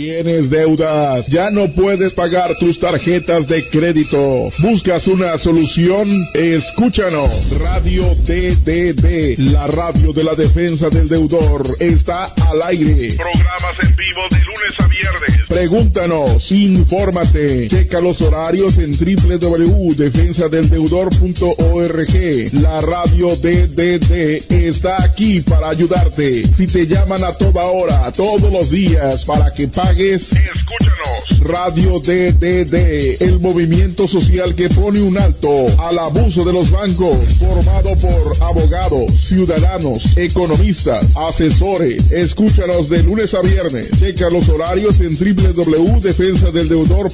¿Tienes deudas? ¿Ya no puedes pagar tus tarjetas de crédito? ¿Buscas una solución? Escúchanos. Radio DDD, la radio de la defensa del deudor, está al aire. Programas en vivo de lunes a viernes. Pregúntanos, infórmate, checa los horarios en www.defensadeldeudor.org. La radio DDD está aquí para ayudarte. Si te llaman a toda hora, todos los días, para que pagues, escúchanos. Radio DDD, el movimiento social que pone un alto al abuso de los bancos, formado por abogados, ciudadanos, economistas, asesores. Escúchanos de lunes a viernes. Checa los horarios en www.defensadeldeudor.org.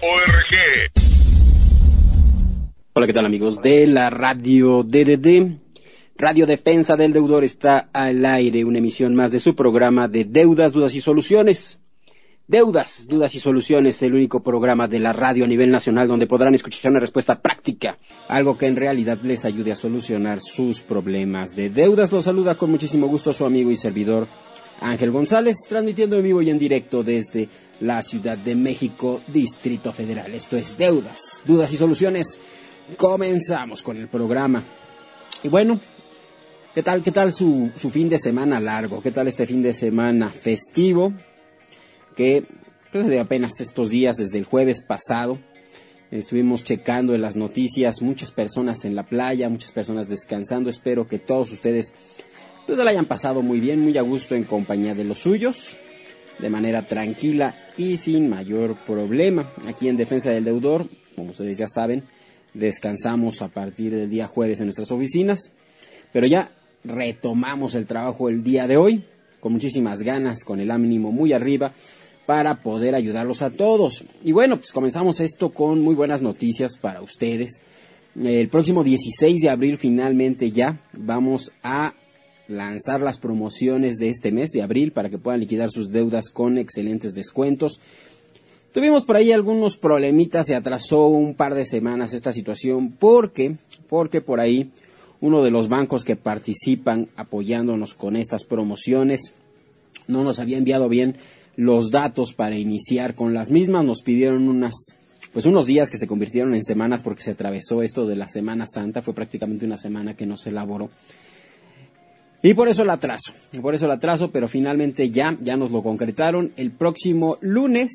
Hola, ¿qué tal, amigos de la radio DDD? Radio Defensa del Deudor está al aire, una emisión más de su programa de Deudas, Dudas y Soluciones. Deudas, Dudas y Soluciones, el único programa de la radio a nivel nacional donde podrán escuchar una respuesta práctica, algo que en realidad les ayude a solucionar sus problemas de deudas. Los saluda con muchísimo gusto su amigo y servidor Ángel González, transmitiendo en vivo y en directo desde la Ciudad de México, Distrito Federal. Esto es Deudas, Dudas y Soluciones. Comenzamos con el programa. Y bueno, ¿qué tal su fin de semana largo? ¿Qué tal este fin de semana festivo? Que pues, de apenas estos días, desde el jueves pasado, estuvimos checando en las noticias, muchas personas en la playa, muchas personas descansando. Espero que todos ustedes pues, la hayan pasado muy bien, muy a gusto en compañía de los suyos, de manera tranquila y sin mayor problema. Aquí en Defensa del Deudor, como ustedes ya saben, descansamos a partir del día jueves en nuestras oficinas, pero ya retomamos el trabajo el día de hoy, con muchísimas ganas, con el ánimo muy arriba, para poder ayudarlos a todos. Y bueno, pues comenzamos esto con muy buenas noticias para ustedes. El próximo 16 de abril finalmente ya vamos a lanzar las promociones de este mes de abril para que puedan liquidar sus deudas con excelentes descuentos. Tuvimos por ahí algunos problemitas, se atrasó un par de semanas esta situación porque por ahí uno de los bancos que participan apoyándonos con estas promociones no nos había enviado bien los datos para iniciar con las mismas. Nos pidieron unos días que se convirtieron en semanas porque se atravesó esto de la Semana Santa. Fue prácticamente una semana que no se elaboró. Y por eso el atraso, pero finalmente ya nos lo concretaron. El próximo lunes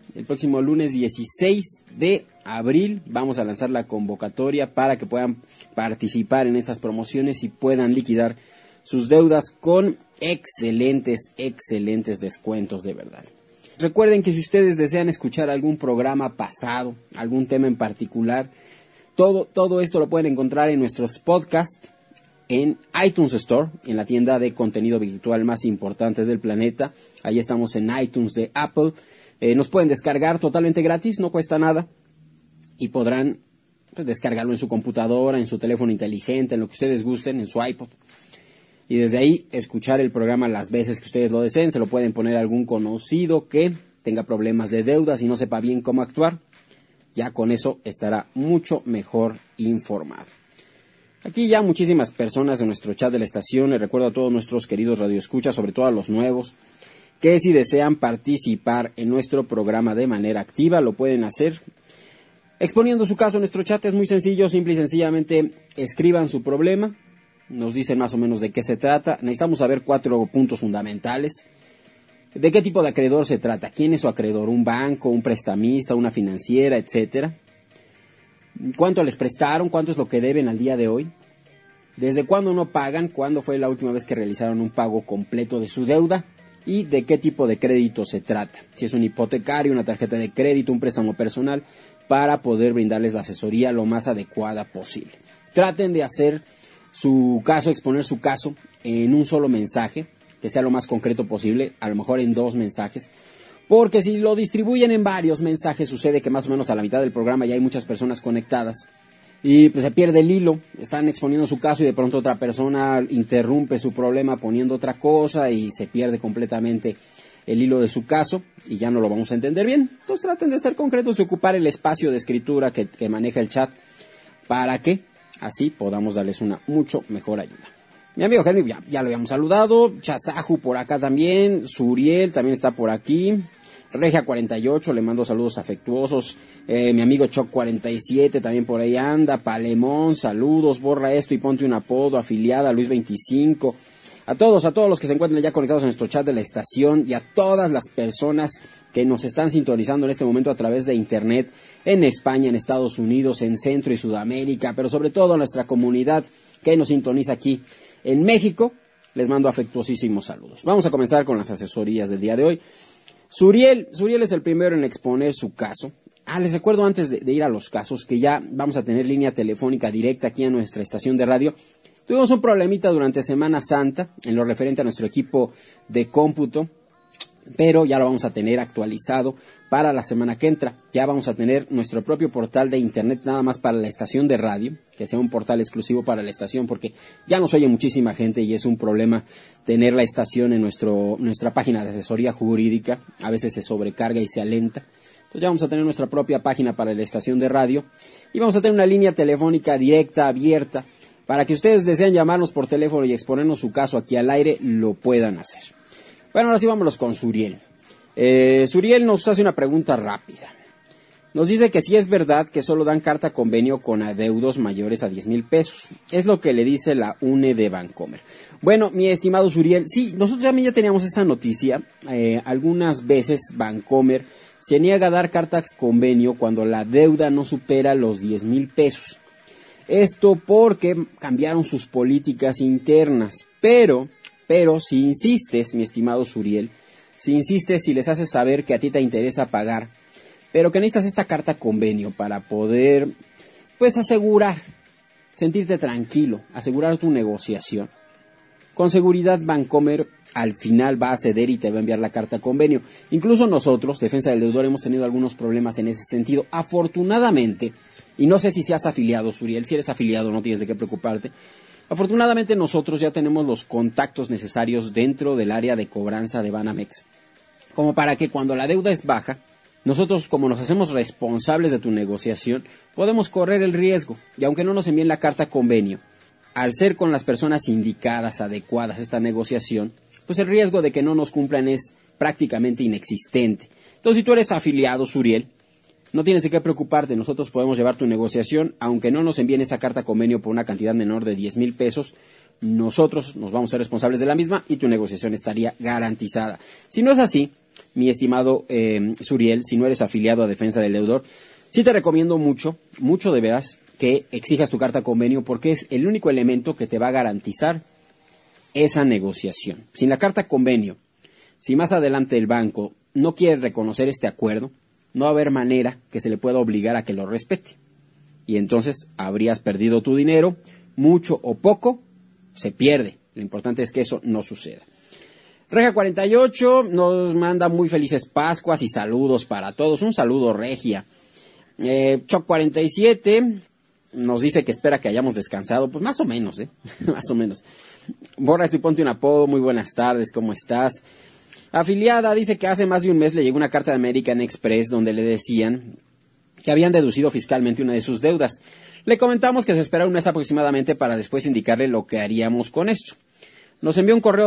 16 de abril vamos a lanzar la convocatoria para que puedan participar en estas promociones y puedan liquidar sus deudas con excelentes descuentos, de verdad. Recuerden que si ustedes desean escuchar algún programa pasado, algún tema en particular, todo esto lo pueden encontrar en nuestros podcasts en iTunes Store, en la tienda de contenido virtual más importante del planeta. Ahí estamos en iTunes de Apple. Nos pueden descargar totalmente gratis, no cuesta nada, y podrán descargarlo en su computadora, en su teléfono inteligente, en lo que ustedes gusten, en su iPod. Y desde ahí escuchar el programa las veces que ustedes lo deseen. Se lo pueden poner a algún conocido que tenga problemas de deudas y no sepa bien cómo actuar. Ya con eso estará mucho mejor informado. Aquí ya muchísimas personas en nuestro chat de la estación. Les recuerdo a todos nuestros queridos radioescuchas, sobre todo a los nuevos, que si desean participar en nuestro programa de manera activa, lo pueden hacer exponiendo su caso en nuestro chat. Es muy sencillo, simple y sencillamente escriban su problema, nos dicen más o menos de qué se trata. Necesitamos saber 4 puntos fundamentales. ¿De qué tipo de acreedor se trata? ¿Quién es su acreedor? ¿Un banco, un prestamista, una financiera, etcétera? ¿Cuánto les prestaron? ¿Cuánto es lo que deben al día de hoy? ¿Desde cuándo no pagan? ¿Cuándo fue la última vez que realizaron un pago completo de su deuda? ¿Y de qué tipo de crédito se trata? Si es un hipotecario, una tarjeta de crédito, un préstamo personal, para poder brindarles la asesoría lo más adecuada posible. Traten de hacer su caso, exponer su caso en un solo mensaje, que sea lo más concreto posible, a lo mejor en 2 mensajes, porque si lo distribuyen en varios mensajes, sucede que más o menos a la mitad del programa ya hay muchas personas conectadas y pues se pierde el hilo. Están exponiendo su caso y de pronto otra persona interrumpe su problema poniendo otra cosa y se pierde completamente el hilo de su caso y ya no lo vamos a entender bien. Entonces traten de ser concretos y ocupar el espacio de escritura que maneja el chat para que así podamos darles una mucho mejor ayuda. Mi amigo Henry ya lo habíamos saludado, Chazaju por acá también, Suriel también está por aquí, Regia 48, le mando saludos afectuosos. Mi amigo Choc 47 también por ahí anda. Palemón, saludos. Borra esto y ponte un apodo. Afiliada Luis 25. A todos los que se encuentran ya conectados en nuestro chat de la estación y a todas las personas que nos están sintonizando en este momento a través de internet en España, en Estados Unidos, en Centro y Sudamérica, pero sobre todo a nuestra comunidad que nos sintoniza aquí en México, les mando afectuosísimos saludos. Vamos a comenzar con las asesorías del día de hoy. Suriel es el primero en exponer su caso. Les recuerdo antes de ir a los casos que ya vamos a tener línea telefónica directa aquí en nuestra estación de radio. Tuvimos un problemita durante Semana Santa en lo referente a nuestro equipo de cómputo, pero ya lo vamos a tener actualizado para la semana que entra. Ya vamos a tener nuestro propio portal de internet nada más para la estación de radio, que sea un portal exclusivo para la estación, porque ya nos oye muchísima gente y es un problema tener la estación en nuestra página de asesoría jurídica. A veces se sobrecarga y se alenta. Entonces ya vamos a tener nuestra propia página para la estación de radio y vamos a tener una línea telefónica directa, abierta, para que ustedes desean llamarnos por teléfono y exponernos su caso aquí al aire, lo puedan hacer. Bueno, ahora sí vámonos con Suriel. Suriel nos hace una pregunta rápida. Nos dice que si es verdad que solo dan carta convenio con adeudos mayores a 10,000 pesos. Es lo que le dice la UNE de Bancomer. Bueno, mi estimado Suriel, sí, nosotros también ya teníamos esa noticia. Algunas veces Bancomer se niega a dar cartas convenio cuando la deuda no supera los 10,000 pesos. Esto porque cambiaron sus políticas internas, pero si insistes, mi estimado Suriel, si les haces saber que a ti te interesa pagar, pero que necesitas esta carta convenio para poder, pues, asegurar, sentirte tranquilo, asegurar tu negociación, con seguridad Bancomer al final va a ceder y te va a enviar la carta convenio. Incluso nosotros, Defensa del Deudor, hemos tenido algunos problemas en ese sentido. Afortunadamente, y no sé si seas afiliado, Suriel, si eres afiliado no tienes de qué preocuparte. Afortunadamente nosotros ya tenemos los contactos necesarios dentro del área de cobranza de Banamex, como para que cuando la deuda es baja, nosotros, como nos hacemos responsables de tu negociación, podemos correr el riesgo, y aunque no nos envíen la carta convenio, al ser con las personas indicadas, adecuadas esta negociación, pues el riesgo de que no nos cumplan es prácticamente inexistente. Entonces, si tú eres afiliado, Suriel, no tienes de qué preocuparte, nosotros podemos llevar tu negociación, aunque no nos envíen esa carta convenio por una cantidad menor de 10,000 pesos, nosotros nos vamos a ser responsables de la misma y tu negociación estaría garantizada. Si no es así, mi estimado Suriel, si no eres afiliado a Defensa del Deudor, sí te recomiendo mucho de veras que exijas tu carta convenio porque es el único elemento que te va a garantizar esa negociación. Sin la carta convenio, si más adelante el banco no quiere reconocer este acuerdo, no va a haber manera que se le pueda obligar a que lo respete. Y entonces habrías perdido tu dinero, mucho o poco, se pierde. Lo importante es que eso no suceda. Regia 48 nos manda muy felices Pascuas y saludos para todos. Un saludo, Regia. Choc 47 nos dice que espera que hayamos descansado. Pues más o menos, más o menos. Borra esto y ponte un apodo. Muy buenas tardes, ¿cómo estás? Afiliada dice que hace más de un mes le llegó una carta de American Express donde le decían que habían deducido fiscalmente una de sus deudas. Le comentamos que se espera un mes aproximadamente para después indicarle lo que haríamos con esto. Nos envió un correo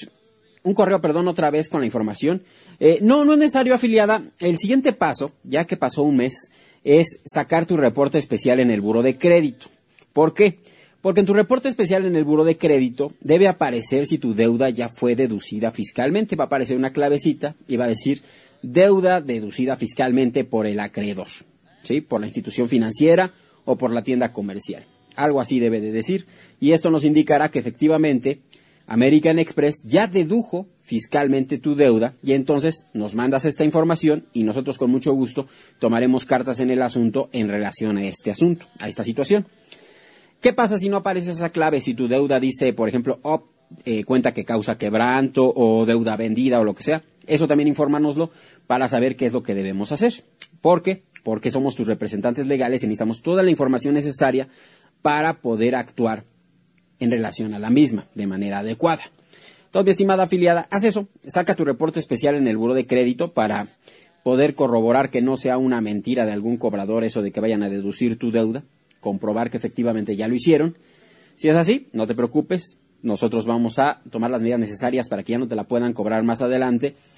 otra vez con la información. No es necesario, afiliada. El siguiente paso, ya que pasó un mes, es sacar tu reporte especial en el buró de crédito. ¿Por qué? Porque en tu reporte especial en el buró de crédito debe aparecer si tu deuda ya fue deducida fiscalmente. Va a aparecer una clavecita y va a decir deuda deducida fiscalmente por el acreedor, ¿sí? Por la institución financiera o por la tienda comercial. Algo así debe de decir. Y esto nos indicará que efectivamente American Express ya dedujo fiscalmente tu deuda y entonces nos mandas esta información y nosotros con mucho gusto tomaremos cartas en el asunto en relación a este asunto, a esta situación. ¿Qué pasa si no aparece esa clave? Si tu deuda dice, por ejemplo, cuenta que causa quebranto o deuda vendida o lo que sea, eso también infórmanoslo para saber qué es lo que debemos hacer. ¿Por qué? Porque somos tus representantes legales y necesitamos toda la información necesaria para poder actuar en relación a la misma de manera adecuada. Entonces, mi estimada afiliada, haz eso, saca tu reporte especial en el buró de crédito para poder corroborar que no sea una mentira de algún cobrador eso de que vayan a deducir tu deuda, comprobar que efectivamente ya lo hicieron. Si es así, no te preocupes, nosotros vamos a tomar las medidas necesarias para que ya no te la puedan cobrar más adelante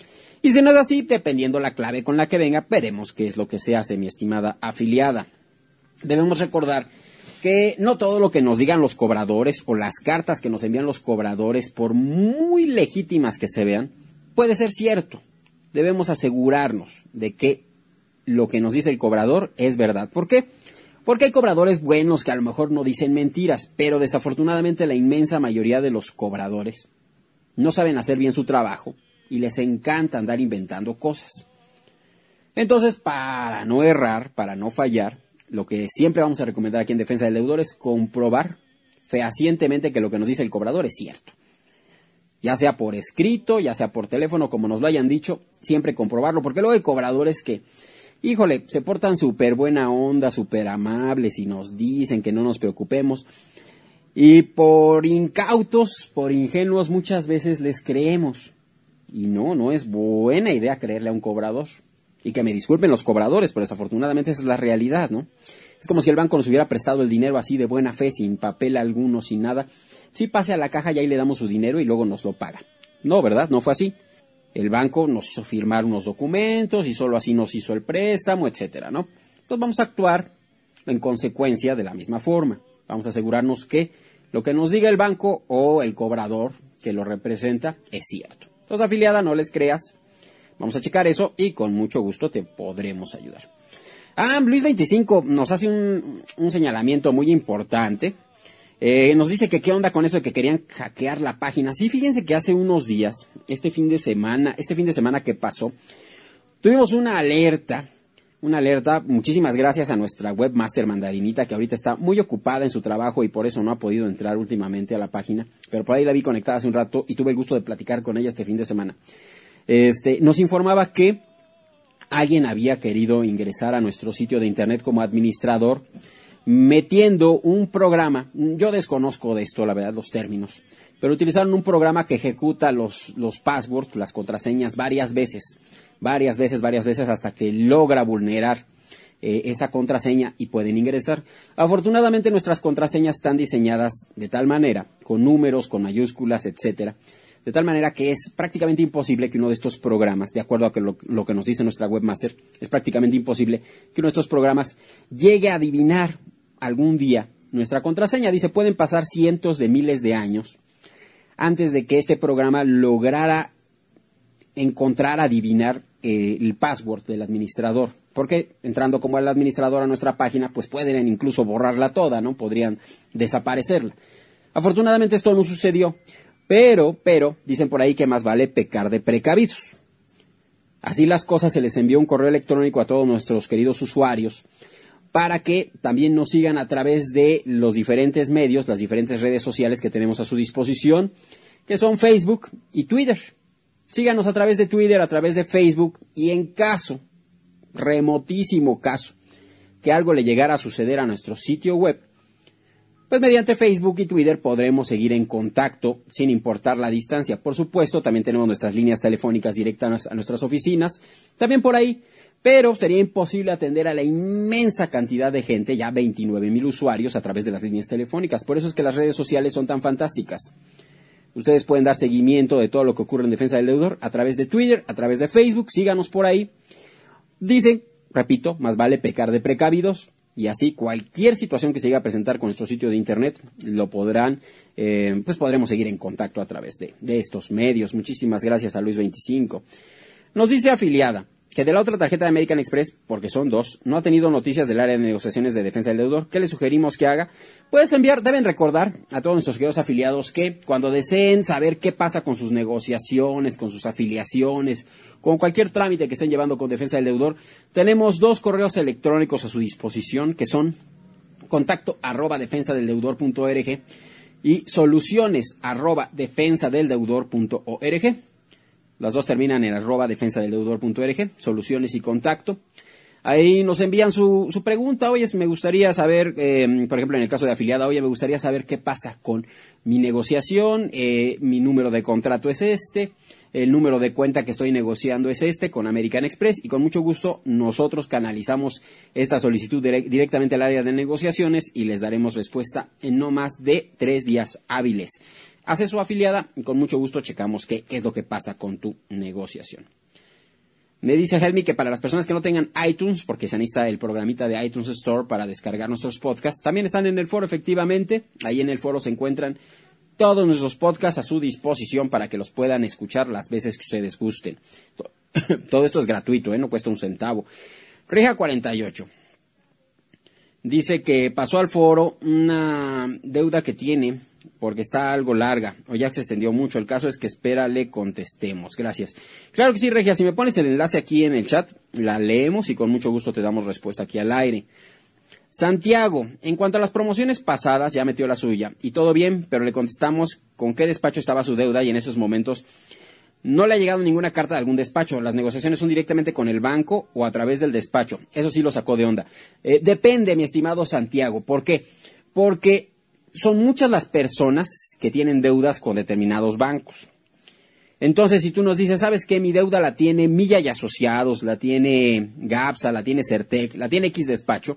Y si no es así, dependiendo la clave con la que venga, veremos qué es lo que se hace, mi estimada afiliada. Debemos recordar que no todo lo que nos digan los cobradores o las cartas que nos envían los cobradores, por muy legítimas que se vean, puede ser cierto. Debemos asegurarnos de que lo que nos dice el cobrador es verdad. ¿Por qué? Porque hay cobradores buenos que a lo mejor no dicen mentiras, pero desafortunadamente la inmensa mayoría de los cobradores no saben hacer bien su trabajo y les encanta andar inventando cosas. Entonces, para no errar, para no fallar, lo que siempre vamos a recomendar aquí en Defensa del Deudor es comprobar fehacientemente que lo que nos dice el cobrador es cierto. Ya sea por escrito, ya sea por teléfono, como nos lo hayan dicho, siempre comprobarlo, porque luego hay cobradores que, híjole, se portan súper buena onda, súper amables y nos dicen que no nos preocupemos. Y por incautos, por ingenuos, muchas veces les creemos. Y no es buena idea creerle a un cobrador. Y que me disculpen los cobradores, pero desafortunadamente esa es la realidad, ¿no? Es como si el banco nos hubiera prestado el dinero así de buena fe, sin papel alguno, sin nada. Sí, pase a la caja y ahí le damos su dinero y luego nos lo paga. No, ¿verdad? No fue así. El banco nos hizo firmar unos documentos y solo así nos hizo el préstamo, etcétera, ¿no? Entonces vamos a actuar en consecuencia de la misma forma. Vamos a asegurarnos que lo que nos diga el banco o el cobrador que lo representa es cierto. Entonces, afiliada, no les creas. Vamos a checar eso y con mucho gusto te podremos ayudar. Luis25 nos hace un señalamiento muy importante. Nos dice que qué onda con eso de que querían hackear la página. Sí, fíjense que hace unos días, este fin de semana que pasó, tuvimos una alerta, muchísimas gracias a nuestra webmaster Mandarinita, que ahorita está muy ocupada en su trabajo y por eso no ha podido entrar últimamente a la página, pero por ahí la vi conectada hace un rato y tuve el gusto de platicar con ella este fin de semana. Nos informaba que alguien había querido ingresar a nuestro sitio de internet como administrador, metiendo un programa. Yo desconozco de esto, la verdad, los términos, pero utilizaron un programa que ejecuta los passwords, las contraseñas varias veces, hasta que logra vulnerar esa contraseña y pueden ingresar. Afortunadamente nuestras contraseñas están diseñadas de tal manera, con números, con mayúsculas, etcétera, de tal manera que es prácticamente imposible que uno de estos programas, de acuerdo a lo que nos dice nuestra webmaster, es prácticamente imposible que uno de estos programas llegue a adivinar algún día nuestra contraseña. Dice, pueden pasar cientos de miles de años antes de que este programa lograra adivinar el password del administrador. Porque entrando como el administrador a nuestra página, pues pueden incluso borrarla toda, ¿no? Podrían desaparecerla. Afortunadamente esto no sucedió. Pero, dicen por ahí que más vale pecar de precavidos. Así las cosas, se les envió un correo electrónico a todos nuestros queridos usuarios para que también nos sigan a través de los diferentes medios, las diferentes redes sociales que tenemos a su disposición, que son Facebook y Twitter. Síganos a través de Twitter, a través de Facebook, y en caso, remotísimo caso, que algo le llegara a suceder a nuestro sitio web, pues mediante Facebook y Twitter podremos seguir en contacto sin importar la distancia. Por supuesto, también tenemos nuestras líneas telefónicas directas a nuestras oficinas, también por ahí, pero sería imposible atender a la inmensa cantidad de gente, ya 29,000 usuarios a través de las líneas telefónicas. Por eso es que las redes sociales son tan fantásticas. Ustedes pueden dar seguimiento de todo lo que ocurre en Defensa del Deudor a través de Twitter, a través de Facebook, síganos por ahí. Dicen, repito, más vale pecar de precavidos. Y así cualquier situación que se llegue a presentar con nuestro sitio de internet lo podrán, pues podremos seguir en contacto a través de estos medios. Muchísimas gracias a Luis25. Nos dice afiliada que de la otra tarjeta de American Express, porque son dos, no ha tenido noticias del área de negociaciones de defensa del deudor. ¿Qué le sugerimos que haga? Puedes enviar, deben recordar a todos nuestros queridos afiliados que cuando deseen saber qué pasa con sus negociaciones, con sus afiliaciones, con cualquier trámite que estén llevando con defensa del deudor, tenemos 2 correos electrónicos a su disposición, que son contacto@defensadeldeudor.org y soluciones@defensadeldeudor.org. Las dos terminan en @defensadeldeudor.org, soluciones y contacto. Ahí nos envían su pregunta. Oye, me gustaría saber, por ejemplo, en el caso de afiliada, oye, me gustaría saber qué pasa con mi negociación, mi número de contrato es este, el número de cuenta que estoy negociando es este, con American Express, y con mucho gusto nosotros canalizamos esta solicitud directamente al área de negociaciones y les daremos respuesta en no más de 3 días hábiles. Hace su afiliada y con mucho gusto checamos qué es lo que pasa con tu negociación. Me dice Helmi que para las personas que no tengan iTunes, porque se necesita el programita de iTunes Store para descargar nuestros podcasts, también están en el foro, efectivamente. Ahí en el foro se encuentran todos nuestros podcasts a su disposición para que los puedan escuchar las veces que ustedes gusten. Todo esto es gratuito, no cuesta un centavo. Reja 48 dice que pasó al foro una deuda que tiene porque está algo larga o ya se extendió mucho. El caso es que espera le contestemos. Gracias. Claro que sí, Regia, si me pones el enlace aquí en el chat, la leemos y con mucho gusto te damos respuesta aquí al aire. Santiago, en cuanto a las promociones pasadas, ya metió la suya y todo bien, pero le contestamos con qué despacho estaba su deuda y en esos momentos no le ha llegado ninguna carta de algún despacho. Las negociaciones son directamente con el banco o a través del despacho. Eso sí lo sacó de onda. Depende, mi estimado Santiago. ¿Por qué? Porque son muchas las personas que tienen deudas con determinados bancos. Entonces, si tú nos dices, ¿sabes qué? Mi deuda la tiene Milla y Asociados, la tiene GAPSA, la tiene Certec, la tiene X despacho.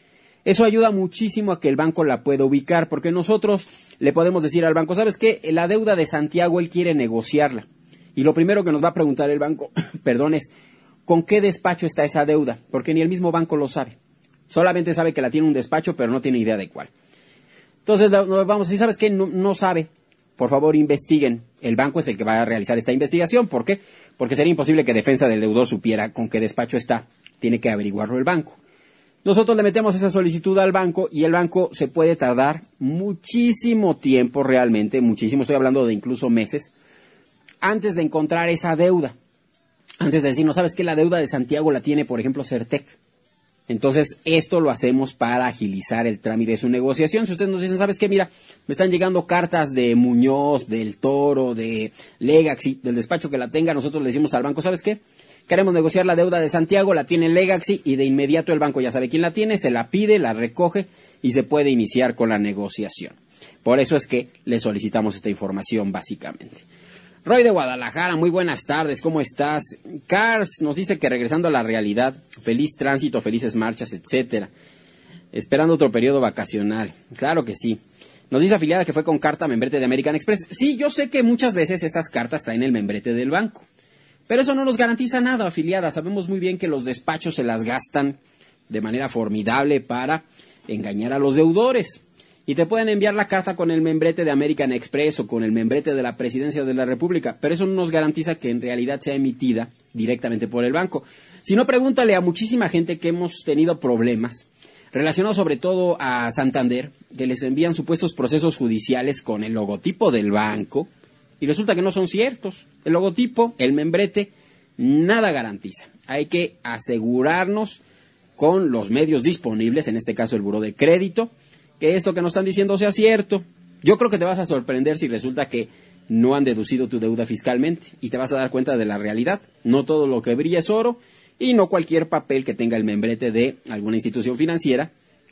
Eso ayuda muchísimo a que el banco la pueda ubicar, porque nosotros le podemos decir al banco, ¿sabes qué? La deuda de Santiago, él quiere negociarla. Y lo primero que nos va a preguntar el banco, perdón, es ¿con qué despacho está esa deuda? Porque ni el mismo banco lo sabe. Solamente sabe que la tiene un despacho, pero no tiene idea de cuál. Entonces, vamos, si sabes que no sabe, por favor investiguen. El banco es el que va a realizar esta investigación. ¿Por qué? Porque sería imposible que defensa del deudor supiera con qué despacho está. Tiene que averiguarlo el banco. Nosotros le metemos esa solicitud al banco y el banco se puede tardar muchísimo tiempo, realmente, muchísimo. Estoy hablando de incluso meses, antes de encontrar esa deuda. Antes de decir, no sabes que la deuda de Santiago la tiene, por ejemplo, Certec. Entonces, esto lo hacemos para agilizar el trámite de su negociación. Si ustedes nos dicen, ¿sabes qué? Mira, me están llegando cartas de Muñoz, del Toro, de Legacy, del despacho que la tenga. Nosotros le decimos al banco, ¿sabes qué? Queremos negociar la deuda de Santiago, la tiene Legacy y de inmediato el banco ya sabe quién la tiene, se la pide, la recoge y se puede iniciar con la negociación. Por eso es que le solicitamos esta información básicamente. Roy de Guadalajara, muy buenas tardes, ¿cómo estás? Cars nos dice que regresando a la realidad, feliz tránsito, felices marchas, etcétera. Esperando otro periodo vacacional. Claro que sí. Nos dice afiliada que fue con carta membrete de American Express. Sí, yo sé que muchas veces esas cartas traen el membrete del banco. Pero eso no nos garantiza nada, afiliada. Sabemos muy bien que los despachos se las gastan de manera formidable para engañar a los deudores. Y te pueden enviar la carta con el membrete de American Express o con el membrete de la Presidencia de la República, pero eso no nos garantiza que en realidad sea emitida directamente por el banco. Si no, pregúntale a muchísima gente que hemos tenido problemas, relacionados sobre todo a Santander, que les envían supuestos procesos judiciales con el logotipo del banco, y resulta que no son ciertos. El logotipo, el membrete, nada garantiza. Hay que asegurarnos con los medios disponibles, en este caso el buró de crédito, que esto que nos están diciendo sea cierto. Yo creo que te vas a sorprender si resulta que no han deducido tu deuda fiscalmente y te vas a dar cuenta de la realidad. No todo lo que brilla es oro y no cualquier papel que tenga el membrete de alguna institución financiera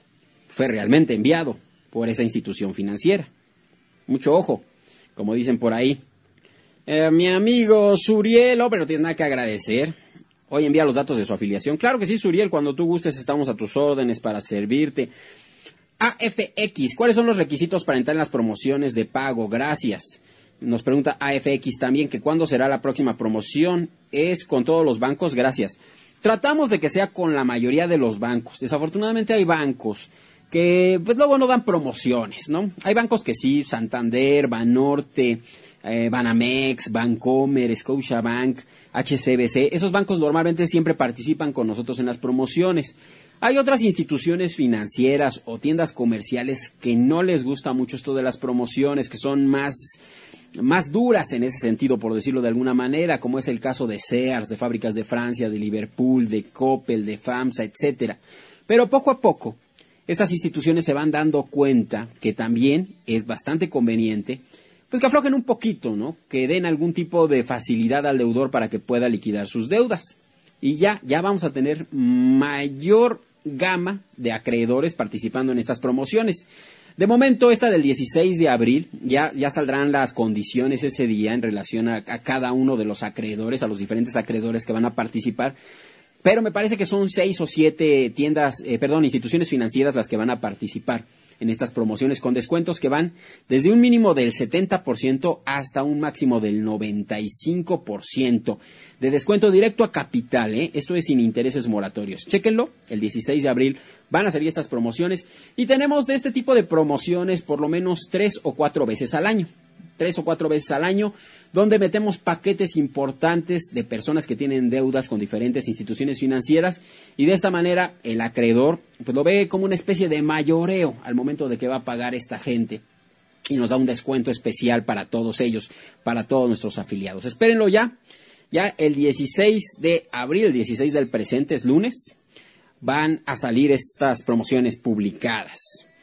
fue realmente enviado por esa institución financiera. Mucho ojo, como dicen por ahí. Mi amigo Suriel, pero no tienes nada que agradecer. Hoy envía los datos de su afiliación. Claro que sí, Suriel, cuando tú gustes estamos a tus órdenes para servirte. AFX, ¿cuáles son los requisitos para entrar en las promociones de pago? Gracias. Nos pregunta AFX también que cuándo será la próxima promoción. ¿Es con todos los bancos? Gracias. Tratamos de que sea con la mayoría de los bancos. Desafortunadamente hay bancos que pues luego no dan promociones, ¿no? Hay bancos que sí, Santander, Banorte, Banamex, Bancomer, Scotiabank, HSBC. Esos bancos normalmente siempre participan con nosotros en las promociones. Hay otras instituciones financieras o tiendas comerciales que no les gusta mucho esto de las promociones, que son más duras en ese sentido, por decirlo de alguna manera, como es el caso de Sears, de Fábricas de Francia, de Liverpool, de Coppel, de FAMSA, etcétera. Pero poco a poco, estas instituciones se van dando cuenta que también es bastante conveniente, pues que aflojen un poquito, ¿no? Que den algún tipo de facilidad al deudor para que pueda liquidar sus deudas. Y ya vamos a tener mayor gama de acreedores participando en estas promociones. De momento, esta del 16 de abril, ya saldrán las condiciones ese día en relación a cada uno de los acreedores, a los diferentes acreedores que van a participar. Pero me parece que son 6 o 7 instituciones financieras las que van a participar. en estas promociones con descuentos que van desde un mínimo del 70% hasta un máximo del 95% de descuento directo a capital, Esto es sin intereses moratorios. Chéquenlo, el 16 de abril van a salir estas promociones y tenemos de este tipo de promociones por lo menos 3 o 4 veces al año. 3 o 4 veces al año, donde metemos paquetes importantes de personas que tienen deudas con diferentes instituciones financieras y de esta manera el acreedor pues lo ve como una especie de mayoreo al momento de que va a pagar esta gente y nos da un descuento especial para todos ellos, para todos nuestros afiliados. Espérenlo ya el 16 de abril, el 16 del presente es lunes, van a salir estas promociones publicadas.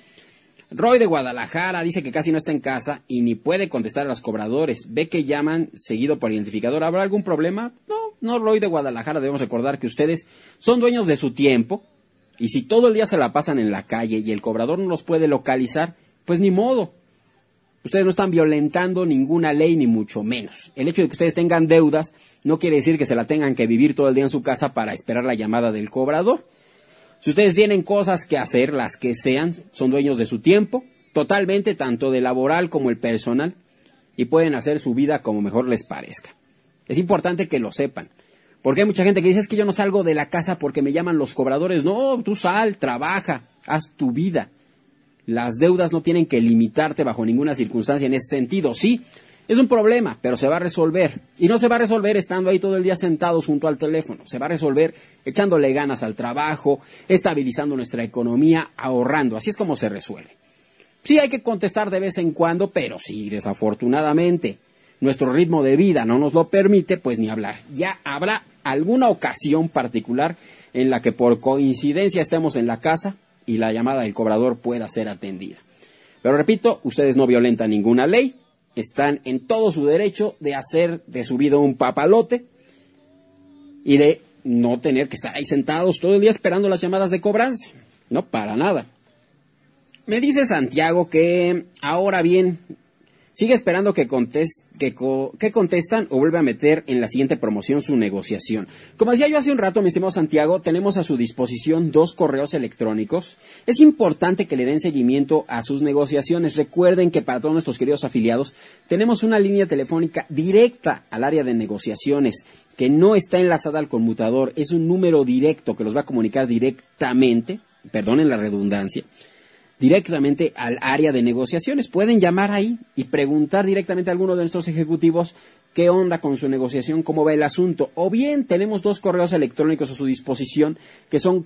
Roy de Guadalajara dice que casi no está en casa y ni puede contestar a los cobradores. Ve que llaman seguido por identificador. ¿Habrá algún problema? No, Roy de Guadalajara. Debemos recordar que ustedes son dueños de su tiempo y si todo el día se la pasan en la calle y el cobrador no los puede localizar, pues ni modo. Ustedes no están violentando ninguna ley ni mucho menos. El hecho de que ustedes tengan deudas no quiere decir que se la tengan que vivir todo el día en su casa para esperar la llamada del cobrador. Si ustedes tienen cosas que hacer, las que sean, son dueños de su tiempo, totalmente, tanto de laboral como el personal, y pueden hacer su vida como mejor les parezca. Es importante que lo sepan, porque hay mucha gente que dice, es que yo no salgo de la casa porque me llaman los cobradores. No, tú sal, trabaja, haz tu vida. Las deudas no tienen que limitarte bajo ninguna circunstancia en ese sentido. Sí, es un problema, pero se va a resolver. Y no se va a resolver estando ahí todo el día sentados junto al teléfono. Se va a resolver echándole ganas al trabajo, estabilizando nuestra economía, ahorrando. Así es como se resuelve. Sí hay que contestar de vez en cuando, pero si desafortunadamente nuestro ritmo de vida no nos lo permite, pues ni hablar. Ya habrá alguna ocasión particular en la que por coincidencia estemos en la casa y la llamada del cobrador pueda ser atendida. Pero repito, ustedes no violentan ninguna ley. Están en todo su derecho de hacer de su vida un papalote y de no tener que estar ahí sentados todo el día esperando las llamadas de cobranza. No, para nada. Me dice Santiago que, ahora bien, sigue esperando que contestan o vuelve a meter en la siguiente promoción su negociación. Como decía yo hace un rato, mi estimado Santiago, tenemos a su disposición 2 correos electrónicos. Es importante que le den seguimiento a sus negociaciones. Recuerden que para todos nuestros queridos afiliados tenemos una línea telefónica directa al área de negociaciones que no está enlazada al conmutador. Es un número directo que los va a comunicar directamente, perdonen la redundancia, directamente al área de negociaciones. Pueden llamar ahí y preguntar directamente a alguno de nuestros ejecutivos qué onda con su negociación, cómo va el asunto. O bien tenemos 2 correos electrónicos a su disposición que son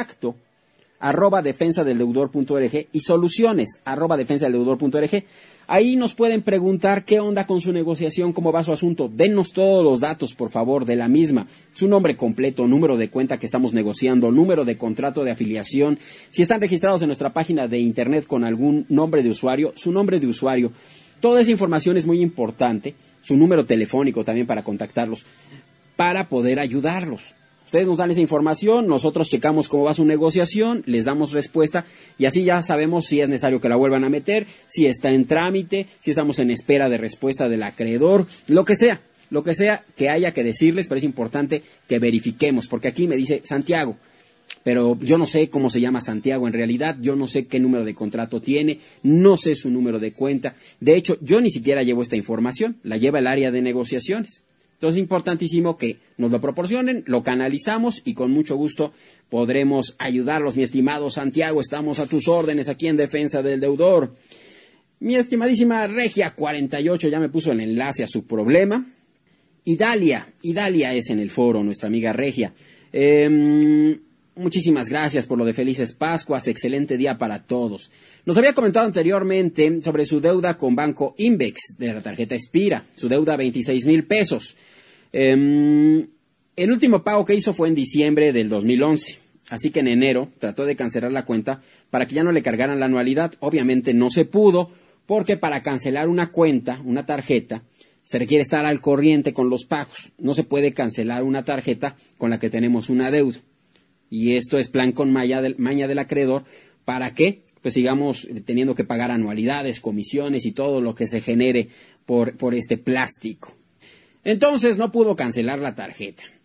contacto@defensadeldeudor.org y soluciones@defensadeldeudor.org. Ahí nos pueden preguntar qué onda con su negociación, cómo va su asunto. Dennos todos los datos, por favor, de la misma. Su nombre completo, número de cuenta que estamos negociando, número de contrato de afiliación. Si están registrados en nuestra página de internet con algún nombre de usuario, su nombre de usuario. Toda esa información es muy importante. Su número telefónico también para contactarlos, para poder ayudarlos. Ustedes nos dan esa información, nosotros checamos cómo va su negociación, les damos respuesta y así ya sabemos si es necesario que la vuelvan a meter, si está en trámite, si estamos en espera de respuesta del acreedor, lo que sea que haya que decirles, pero es importante que verifiquemos, porque aquí me dice Santiago, pero yo no sé cómo se llama Santiago en realidad, yo no sé qué número de contrato tiene, no sé su número de cuenta, de hecho yo ni siquiera llevo esta información, la lleva el área de negociaciones. Entonces es importantísimo que nos lo proporcionen, lo canalizamos y con mucho gusto podremos ayudarlos. Mi estimado Santiago, estamos a tus órdenes aquí en Defensa del Deudor. Mi estimadísima Regia 48 ya me puso el enlace a su problema. Idalia es en el foro, nuestra amiga Regia. Muchísimas gracias por lo de Felices Pascuas, excelente día para todos. Nos había comentado anteriormente sobre su deuda con Banco Invex de la tarjeta Expira, su deuda 26,000 pesos. El último pago que hizo fue en diciembre del 2011, así que en enero trató de cancelar la cuenta para que ya no le cargaran la anualidad. Obviamente no se pudo, porque para cancelar una cuenta, una tarjeta, se requiere estar al corriente con los pagos. No se puede cancelar una tarjeta con la que tenemos una deuda. Y esto es plan con maña del acreedor, ¿para qué? Pues sigamos teniendo que pagar anualidades, comisiones y todo lo que se genere por este plástico. Entonces no pudo cancelar la tarjeta.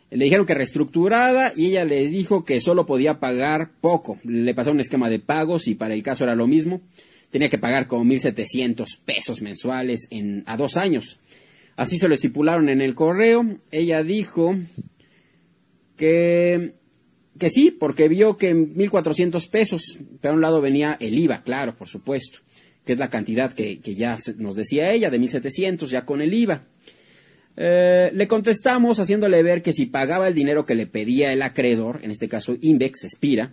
Le dijeron que reestructurada y ella le dijo que solo podía pagar poco. Le pasaron un esquema de pagos y para el caso era lo mismo. Tenía que pagar como 1,700 pesos mensuales a 2 años. Así se lo estipularon en el correo. Ella dijo que sí, porque vio que 1,400 pesos. Pero a un lado venía el IVA, claro, por supuesto, que es la cantidad que ya nos decía ella, de 1,700 ya con el IVA. Le contestamos haciéndole ver que si pagaba el dinero que le pedía el acreedor, en este caso Invex, Expira,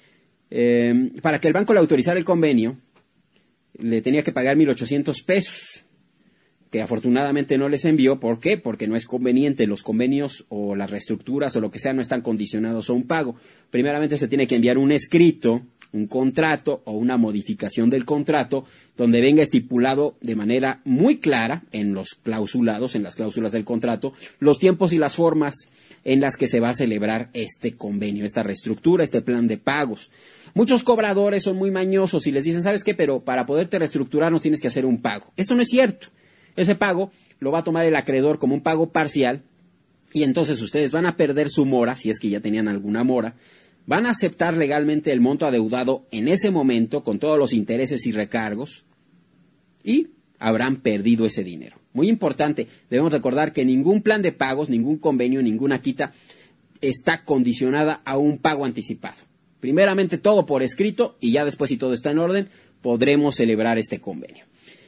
para que el banco le autorizara el convenio, le tenía que pagar 1,800 pesos, que afortunadamente no les envió. ¿Por qué? Porque no es conveniente. Los convenios o las reestructuras o lo que sea no están condicionados a un pago. Primeramente se tiene que enviar un escrito, un contrato o una modificación del contrato donde venga estipulado de manera muy clara en los clausulados, en las cláusulas del contrato, los tiempos y las formas en las que se va a celebrar este convenio, esta reestructura, este plan de pagos. Muchos cobradores son muy mañosos y les dicen, ¿sabes qué? Pero para poderte reestructurar nos tienes que hacer un pago. Esto no es cierto. Ese pago lo va a tomar el acreedor como un pago parcial y entonces ustedes van a perder su mora, si es que ya tenían alguna mora, van a aceptar legalmente el monto adeudado en ese momento con todos los intereses y recargos y habrán perdido ese dinero. Muy importante, debemos recordar que ningún plan de pagos, ningún convenio, ninguna quita está condicionada a un pago anticipado. Primeramente todo por escrito y ya después, si todo está en orden, podremos celebrar este convenio.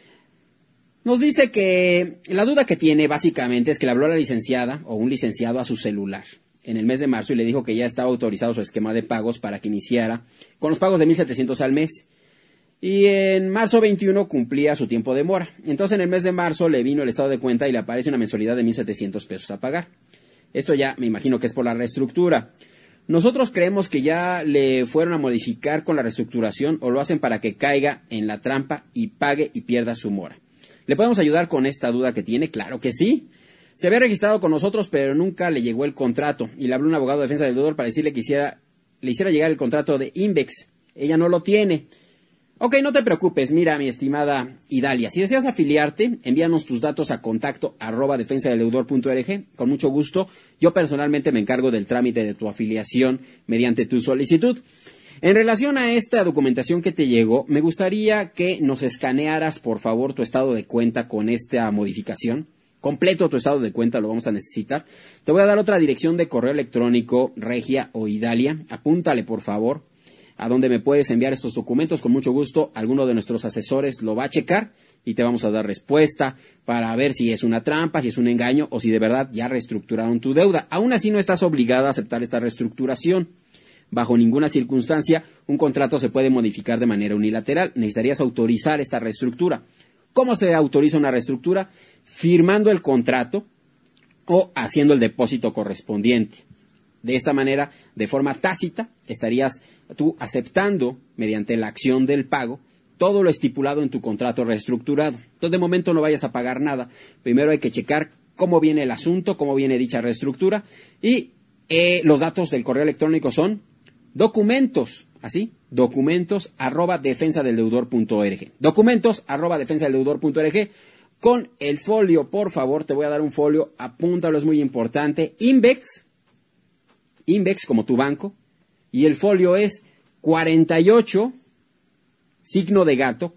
Nos dice que la duda que tiene básicamente es que le habló a la licenciada o un licenciado a su celular en el mes de marzo y le dijo que ya estaba autorizado su esquema de pagos para que iniciara con los pagos de 1,700 al mes. Y en marzo 21 cumplía su tiempo de mora. Entonces en el mes de marzo le vino el estado de cuenta y le aparece una mensualidad de 1,700 pesos a pagar. Esto ya me imagino que es por la reestructura. Nosotros creemos que ya le fueron a modificar con la reestructuración o lo hacen para que caiga en la trampa y pague y pierda su mora. ¿Le podemos ayudar con esta duda que tiene? Claro que sí. Se había registrado con nosotros, pero nunca le llegó el contrato. Y le habló un abogado de defensa del deudor para decirle que le hiciera llegar el contrato de Invex. Ella no lo tiene. Ok, no te preocupes. Mira, mi estimada Idalia, si deseas afiliarte, envíanos tus datos a contacto@defensadeldeudor.org. Con mucho gusto. Yo personalmente me encargo del trámite de tu afiliación mediante tu solicitud. En relación a esta documentación que te llegó, me gustaría que nos escanearas, por favor, tu estado de cuenta con esta modificación. Completo tu estado de cuenta, lo vamos a necesitar. Te voy a dar otra dirección de correo electrónico, Regia o Idalia. Apúntale, por favor, a donde me puedes enviar estos documentos. Con mucho gusto, alguno de nuestros asesores lo va a checar y te vamos a dar respuesta para ver si es una trampa, si es un engaño o si de verdad ya reestructuraron tu deuda. Aún así no estás obligada a aceptar esta reestructuración. Bajo ninguna circunstancia, un contrato se puede modificar de manera unilateral. Necesitarías autorizar esta reestructura. ¿Cómo se autoriza una reestructura? Firmando el contrato o haciendo el depósito correspondiente. De esta manera, de forma tácita, estarías tú aceptando, mediante la acción del pago, todo lo estipulado en tu contrato reestructurado. Entonces, de momento no vayas a pagar nada. Primero hay que checar cómo viene el asunto, cómo viene dicha reestructura y los datos del correo electrónico son documentos, así, documentos@defensadeldeudor.org. Documentos@defensadeldeudor.org. Con el folio, por favor, te voy a dar un folio, apúntalo, es muy importante. Invex como tu banco, y el folio es 48, signo de gato,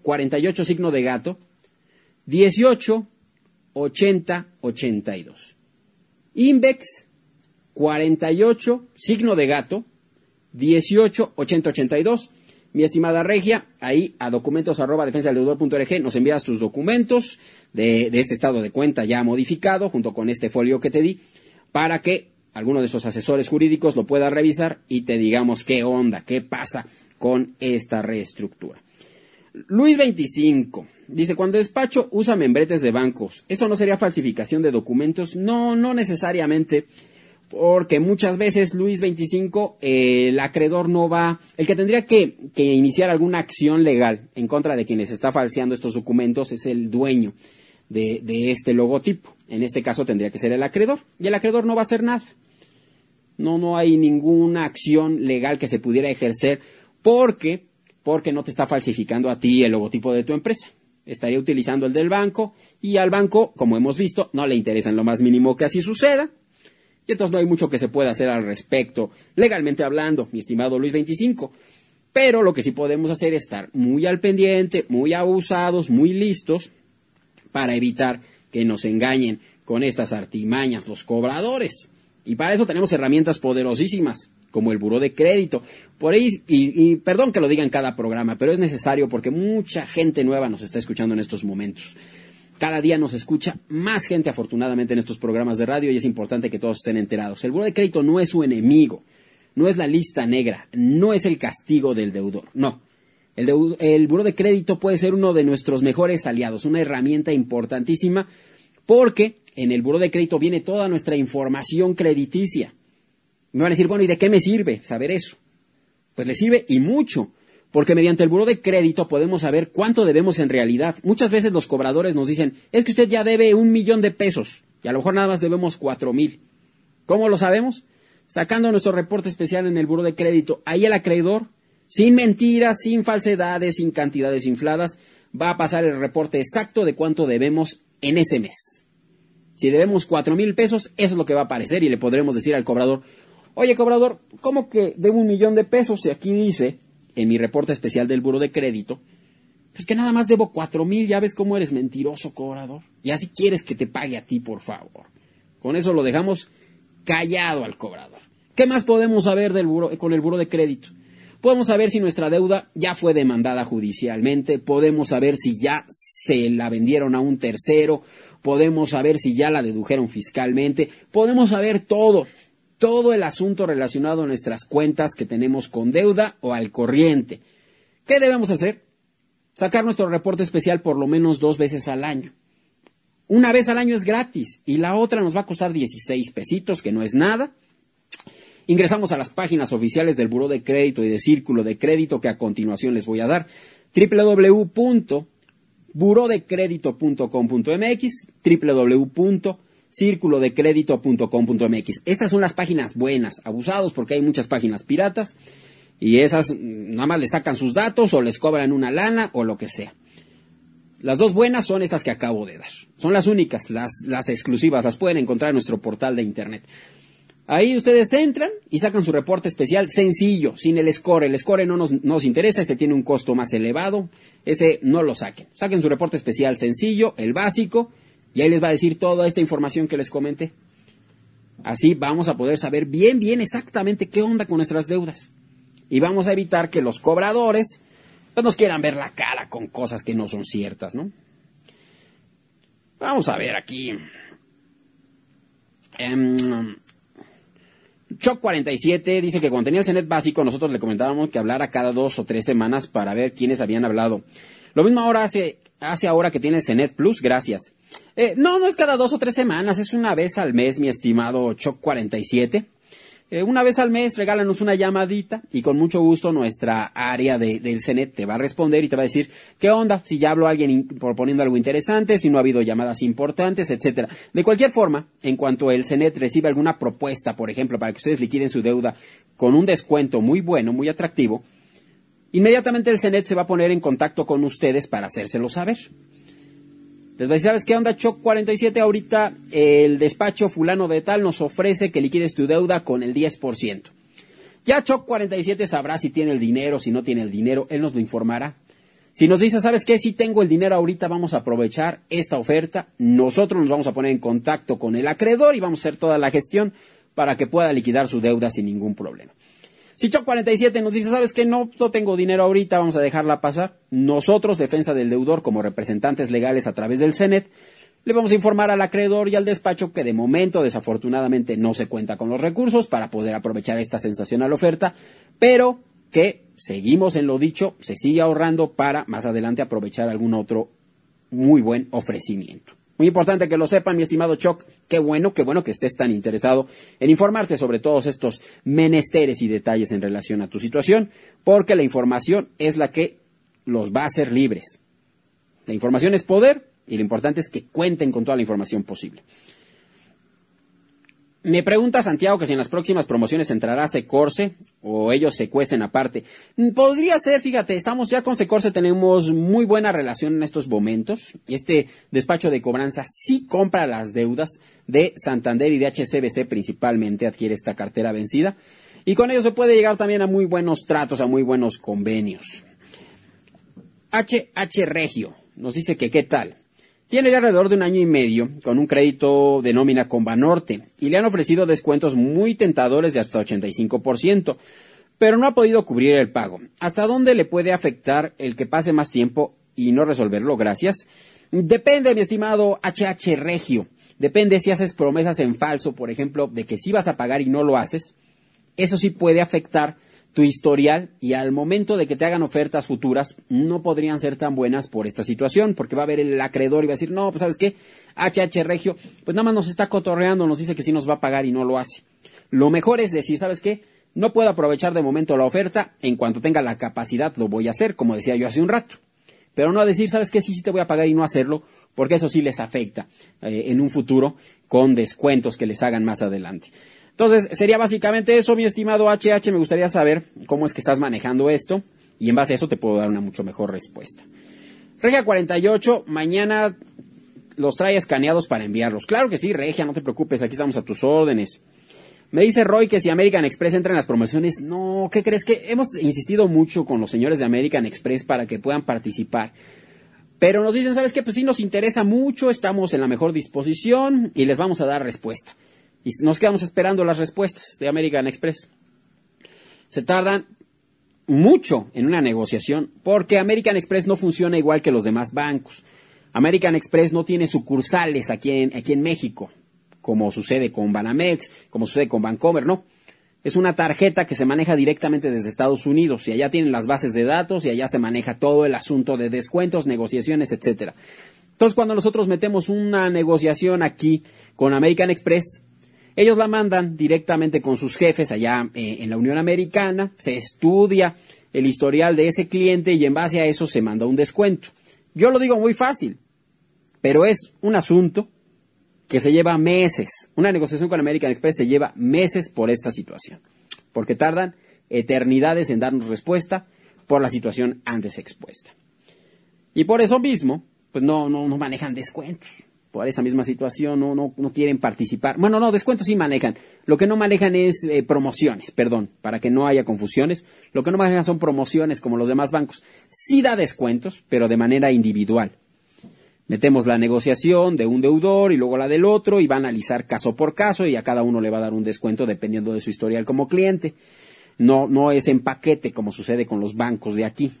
18 80 82. Invex 48, signo de gato, 18 80 82. Mi estimada Regia, ahí a documentos@defensadeldeudor.org nos envías tus documentos de este estado de cuenta ya modificado, junto con este folio que te di, para que alguno de estos asesores jurídicos lo pueda revisar y te digamos qué onda, qué pasa con esta reestructura. Luis 25 dice, cuando despacho usa membretes de bancos, ¿eso no sería falsificación de documentos? No necesariamente. Porque muchas veces, Luis 25, el acreedor no va, el que tendría que iniciar alguna acción legal en contra de quienes está falseando estos documentos es el dueño de este logotipo. En este caso tendría que ser el acreedor, y el acreedor no va a hacer nada. No hay ninguna acción legal que se pudiera ejercer porque no te está falsificando a ti el logotipo de tu empresa. Estaría utilizando el del banco, y al banco, como hemos visto, no le interesa en lo más mínimo que así suceda. y entonces no hay mucho que se pueda hacer al respecto, legalmente hablando, mi estimado Luis 25. Pero lo que sí podemos hacer es estar muy al pendiente, muy abusados, muy listos, para evitar que nos engañen con estas artimañas los cobradores. Y para eso tenemos herramientas poderosísimas, como el buró de crédito. Por ahí, y perdón que lo diga en cada programa, pero es necesario porque mucha gente nueva nos está escuchando en estos momentos. Cada día nos escucha más gente, afortunadamente, en estos programas de radio, y es importante que todos estén enterados. El buró de crédito no es su enemigo, no es la lista negra, no es el castigo del deudor, no. El buró de crédito puede ser uno de nuestros mejores aliados, una herramienta importantísima, porque en el buró de crédito viene toda nuestra información crediticia. Me van a decir, bueno, ¿y de qué me sirve saber eso? Pues le sirve y mucho, porque mediante el buró de crédito podemos saber cuánto debemos en realidad. Muchas veces los cobradores nos dicen, es que usted ya debe 1,000,000 de pesos, y a lo mejor nada más debemos 4,000. ¿Cómo lo sabemos? Sacando nuestro reporte especial en el buró de crédito. Ahí el acreedor, sin mentiras, sin falsedades, sin cantidades infladas, va a pasar el reporte exacto de cuánto debemos en ese mes. Si debemos 4,000 pesos, eso es lo que va a aparecer, y le podremos decir al cobrador, oye, cobrador, ¿cómo que debo 1,000,000 de pesos? Y aquí dice, en mi reporte especial del buró de crédito, pues que nada más debo 4,000, ya ves cómo eres mentiroso, cobrador. Y así quieres que te pague a ti, por favor. Con eso lo dejamos callado al cobrador. ¿Qué más podemos saber con el buró de crédito? Podemos saber si nuestra deuda ya fue demandada judicialmente, podemos saber si ya se la vendieron a un tercero, podemos saber si ya la dedujeron fiscalmente, podemos saber todo el asunto relacionado a nuestras cuentas que tenemos con deuda o al corriente. ¿Qué debemos hacer? Sacar nuestro reporte especial por lo menos 2 veces al año. Una vez al año es gratis y la otra nos va a costar 16 pesitos, que no es nada. Ingresamos a las páginas oficiales del Buró de Crédito y de Círculo de Crédito, que a continuación les voy a dar: www.burodecredito.com.mx, www.circulodecredito.com.mx. Estas son las páginas buenas, abusados porque hay muchas páginas piratas y esas nada más les sacan sus datos o les cobran una lana o lo que sea. Las dos buenas son estas que acabo de dar. Son las únicas, las exclusivas, las pueden encontrar en nuestro portal de internet. Ahí ustedes entran y sacan su reporte especial sencillo, sin el score. El score no nos interesa, ese tiene un costo más elevado, ese no lo saquen. Saquen su reporte especial sencillo, el básico, y ahí les va a decir toda esta información que les comenté. Así vamos a poder saber bien exactamente qué onda con nuestras deudas. Y vamos a evitar que los cobradores pues nos quieran ver la cara con cosas que no son ciertas, ¿no? Vamos a ver aquí. Choc 47 dice que cuando tenía el CENET básico nosotros le comentábamos que hablara cada 2 o 3 semanas para ver quiénes habían hablado. Lo mismo ahora hace ahora que tiene el CENET Plus, gracias. No es cada 2 o 3 semanas, es una vez al mes, mi estimado Choc 47. Una vez al mes regálanos una llamadita y con mucho gusto nuestra área del CENET te va a responder y te va a decir qué onda, si ya habló alguien proponiendo algo interesante, si no ha habido llamadas importantes, etcétera. De cualquier forma, en cuanto el CENET reciba alguna propuesta, por ejemplo, para que ustedes liquiden su deuda con un descuento muy bueno, muy atractivo, inmediatamente el CENET se va a poner en contacto con ustedes para hacérselo saber. Les va a decir, ¿sabes qué onda, Choc 47? Ahorita el despacho fulano de tal nos ofrece que liquides tu deuda con el 10%. Ya Choc 47 sabrá si tiene el dinero, si no tiene el dinero, él nos lo informará. Si nos dice, ¿sabes qué? Si tengo el dinero ahorita, vamos a aprovechar esta oferta. Nosotros nos vamos a poner en contacto con el acreedor y vamos a hacer toda la gestión para que pueda liquidar su deuda sin ningún problema. Si Choc 47 nos dice, ¿sabes qué? No tengo dinero ahorita, vamos a dejarla pasar. Nosotros, defensa del deudor, como representantes legales a través del CENET, le vamos a informar al acreedor y al despacho que de momento, desafortunadamente, no se cuenta con los recursos para poder aprovechar esta sensacional oferta, pero que seguimos en lo dicho, se sigue ahorrando para más adelante aprovechar algún otro muy buen ofrecimiento. Muy importante que lo sepan, mi estimado Choc. Qué bueno que estés tan interesado en informarte sobre todos estos menesteres y detalles en relación a tu situación, porque la información es la que los va a hacer libres. La información es poder y lo importante es que cuenten con toda la información posible. Me pregunta Santiago que si en las próximas promociones entrará Secorse o ellos se cuecen aparte. Podría ser, fíjate, estamos ya con Secorse, tenemos muy buena relación en estos momentos. Este despacho de cobranza sí compra las deudas de Santander y de HSBC principalmente, adquiere esta cartera vencida. Y con ellos se puede llegar también a muy buenos tratos, a muy buenos convenios. HH Regio nos dice que qué tal. Tiene ya alrededor de 1 año y medio con un crédito de nómina con Banorte y le han ofrecido descuentos muy tentadores de hasta 85%, pero no ha podido cubrir el pago. ¿Hasta dónde le puede afectar el que pase más tiempo y no resolverlo? Gracias. Depende, mi estimado HH Regio. Depende si haces promesas en falso, por ejemplo, de que sí vas a pagar y no lo haces. Eso sí puede afectar tu historial y al momento de que te hagan ofertas futuras no podrían ser tan buenas por esta situación, porque va a haber el acreedor y va a decir, no, pues ¿sabes qué? HH Regio, pues nada más nos está cotorreando, nos dice que sí nos va a pagar y no lo hace. Lo mejor es decir, ¿sabes qué? No puedo aprovechar de momento la oferta, en cuanto tenga la capacidad lo voy a hacer, como decía yo hace un rato. Pero no decir, ¿sabes qué? Sí te voy a pagar y no hacerlo, porque eso sí les afecta en un futuro con descuentos que les hagan más adelante. Entonces, sería básicamente eso, mi estimado HH. Me gustaría saber cómo es que estás manejando esto y en base a eso te puedo dar una mucho mejor respuesta. Regia 48, mañana los trae escaneados para enviarlos. Claro que sí, Regia, no te preocupes, aquí estamos a tus órdenes. Me dice Roy que si American Express entra en las promociones, no, ¿qué crees? Que hemos insistido mucho con los señores de American Express para que puedan participar. Pero nos dicen, ¿sabes qué? Pues sí nos interesa mucho, estamos en la mejor disposición y les vamos a dar respuesta. Y nos quedamos esperando las respuestas de American Express. Se tardan mucho en una negociación porque American Express no funciona igual que los demás bancos. American Express no tiene sucursales aquí en México, como sucede con Banamex, como sucede con Bancomer, no. Es una tarjeta que se maneja directamente desde Estados Unidos y allá tienen las bases de datos y allá se maneja todo el asunto de descuentos, negociaciones, etcétera. Entonces, cuando nosotros metemos una negociación aquí con American Express, ellos la mandan directamente con sus jefes allá en la Unión Americana, se estudia el historial de ese cliente y en base a eso se manda un descuento. Yo lo digo muy fácil, pero es un asunto que se lleva meses. Una negociación con American Express se lleva meses por esta situación, porque tardan eternidades en darnos respuesta por la situación antes expuesta. Y por eso mismo, pues no manejan descuentos. Por esa misma situación no quieren participar. Bueno, no, descuentos sí manejan. Lo que no manejan es promociones, perdón, para que no haya confusiones. Lo que no manejan son promociones como los demás bancos. Sí da descuentos, pero de manera individual. Metemos la negociación de un deudor y luego la del otro y va a analizar caso por caso y a cada uno le va a dar un descuento dependiendo de su historial como cliente. No es en paquete como sucede con los bancos de aquí.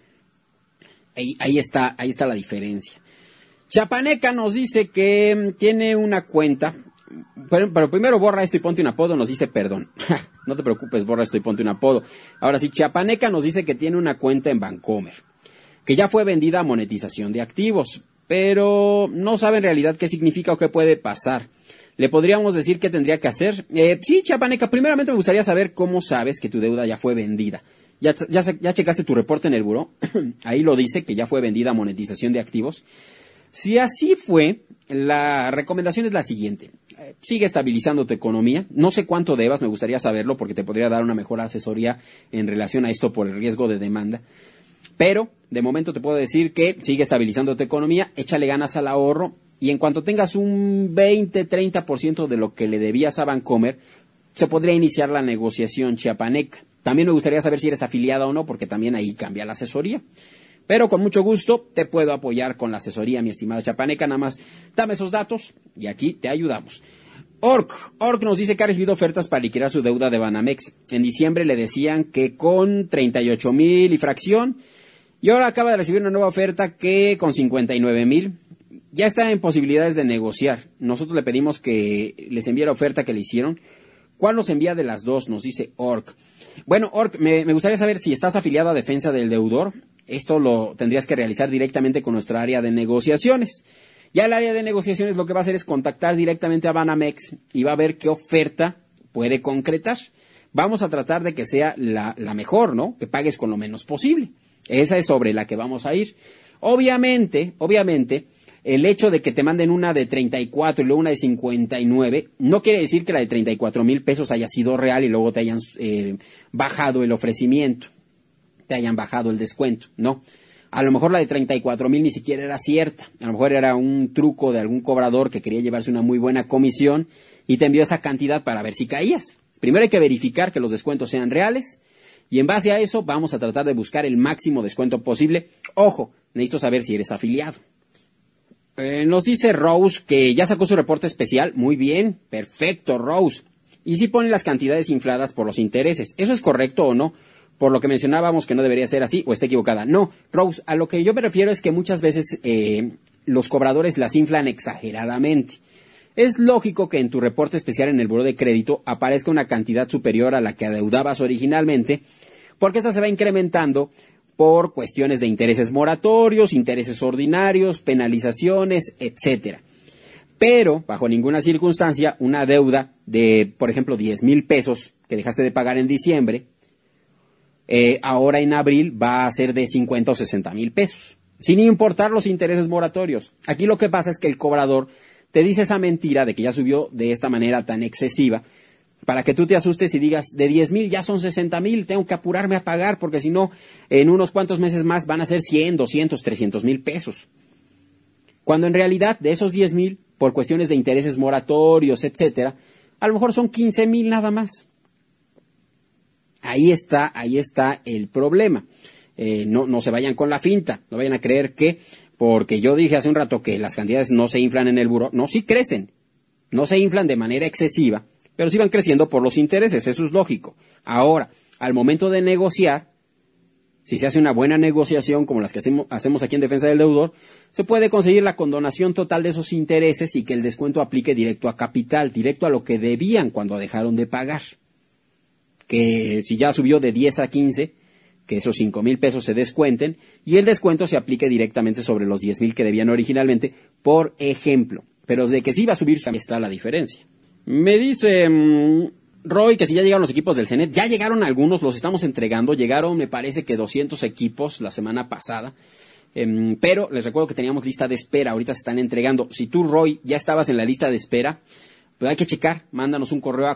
Ahí está la diferencia. Chapaneca nos dice que tiene una cuenta, pero primero borra esto y ponte un apodo, nos dice perdón. No te preocupes, borra esto y ponte un apodo. Ahora sí, Chapaneca nos dice que tiene una cuenta en Bancomer, que ya fue vendida a monetización de activos, pero no sabe en realidad qué significa o qué puede pasar. ¿Le podríamos decir qué tendría que hacer? Sí, Chapaneca, primeramente me gustaría saber cómo sabes que tu deuda ya fue vendida. ¿Ya checaste tu reporte en el buró? Ahí lo dice, que ya fue vendida a monetización de activos. Si así fue, la recomendación es la siguiente. Sigue estabilizando tu economía. No sé cuánto debas, me gustaría saberlo porque te podría dar una mejor asesoría en relación a esto por el riesgo de demanda. Pero, de momento te puedo decir que sigue estabilizando tu economía, échale ganas al ahorro y en cuanto tengas un 20-30% de lo que le debías a Bancomer, se podría iniciar la negociación chiapaneca. También me gustaría saber si eres afiliada o no porque también ahí cambia la asesoría. Pero con mucho gusto te puedo apoyar con la asesoría, mi estimado Chapaneca. Nada más dame esos datos y aquí te ayudamos. Orc nos dice que ha recibido ofertas para liquidar su deuda de Banamex. En diciembre le decían que con 38,000 y fracción. Y ahora acaba de recibir una nueva oferta que con 59,000. Ya está en posibilidades de negociar. Nosotros le pedimos que les envíe la oferta que le hicieron. ¿Cuál nos envía de las dos? Nos dice Orc. Bueno, Orc, me gustaría saber si estás afiliado a Defensa del Deudor. Esto lo tendrías que realizar directamente con nuestra área de negociaciones. Ya el área de negociaciones lo que va a hacer es contactar directamente a Banamex y va a ver qué oferta puede concretar. Vamos a tratar de que sea la mejor, ¿no? Que pagues con lo menos posible. Esa es sobre la que vamos a ir. Obviamente, el hecho de que te manden una de 34 y luego una de 59, no quiere decir que la de 34,000 pesos haya sido real y luego te hayan bajado el ofrecimiento, te hayan bajado el descuento, no. A lo mejor la de 34,000 ni siquiera era cierta, a lo mejor era un truco de algún cobrador que quería llevarse una muy buena comisión y te envió esa cantidad para ver si caías. Primero hay que verificar que los descuentos sean reales y en base a eso vamos a tratar de buscar el máximo descuento posible. Ojo, necesito saber si eres afiliado. Nos dice Rose que ya sacó su reporte especial. Muy bien, perfecto, Rose. Y sí pone las cantidades infladas por los intereses. ¿Eso es correcto o no? Por lo que mencionábamos que no debería ser así o está equivocada. No, Rose, a lo que yo me refiero es que muchas veces los cobradores las inflan exageradamente. Es lógico que en tu reporte especial en el buró de crédito aparezca una cantidad superior a la que adeudabas originalmente, porque esta se va incrementando por cuestiones de intereses moratorios, intereses ordinarios, penalizaciones, etcétera. Pero, bajo ninguna circunstancia, una deuda de, por ejemplo, 10,000 pesos que dejaste de pagar en diciembre, ahora en abril va a ser de 50 o 60,000 pesos, sin importar los intereses moratorios. Aquí lo que pasa es que el cobrador te dice esa mentira de que ya subió de esta manera tan excesiva, para que tú te asustes y digas, de 10,000 ya son 60,000, tengo que apurarme a pagar, porque si no, en unos cuantos meses más van a ser 100, 200, 300,000 pesos. Cuando en realidad, de esos 10,000, por cuestiones de intereses moratorios, etcétera, a lo mejor son 15,000 nada más. Ahí está el problema. No se vayan con la finta, no vayan a creer que, porque yo dije hace un rato que las cantidades no se inflan en el buró, no, sí crecen, no se inflan de manera excesiva, pero sí van creciendo por los intereses, eso es lógico. Ahora, al momento de negociar, si se hace una buena negociación como las que hacemos aquí en Defensa del Deudor, se puede conseguir la condonación total de esos intereses y que el descuento aplique directo a capital, directo a lo que debían cuando dejaron de pagar. Que si ya subió de 10 a 15, que esos 5,000 pesos se descuenten y el descuento se aplique directamente sobre los 10,000 que debían originalmente, por ejemplo. Pero de que sí va a subir, ahí está la diferencia. Me dice Roy que si ya llegaron los equipos del CENET. Ya llegaron algunos, los estamos entregando. Llegaron, me parece que 200 equipos la semana pasada. Pero les recuerdo que teníamos lista de espera. Ahorita se están entregando. Si tú, Roy, ya estabas en la lista de espera, pues hay que checar. Mándanos un correo a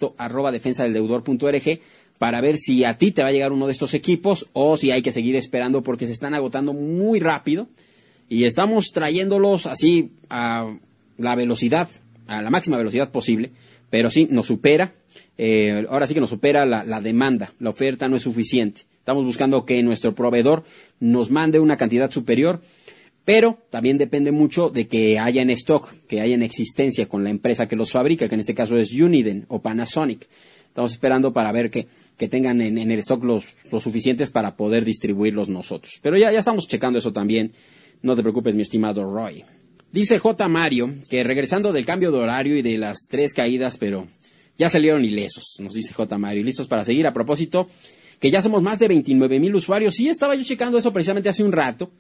contacto@defensadeldeudor.org para ver si a ti te va a llegar uno de estos equipos o si hay que seguir esperando porque se están agotando muy rápido. Y estamos trayéndolos así a la velocidad, a la máxima velocidad posible, pero sí, nos supera, ahora sí que nos supera la demanda, la oferta no es suficiente. Estamos buscando que nuestro proveedor nos mande una cantidad superior, pero también depende mucho de que haya en stock, que haya en existencia con la empresa que los fabrica, que en este caso es Uniden o Panasonic. Estamos esperando para ver que tengan en el stock los suficientes para poder distribuirlos nosotros. Pero ya estamos checando eso también, no te preocupes, mi estimado Roy. Dice J. Mario que regresando del cambio de horario y de las 3 caídas, pero ya salieron ilesos, nos dice J. Mario, listos para seguir. A propósito, que ya somos más de 29,000 usuarios. Sí, estaba yo checando eso precisamente hace un rato,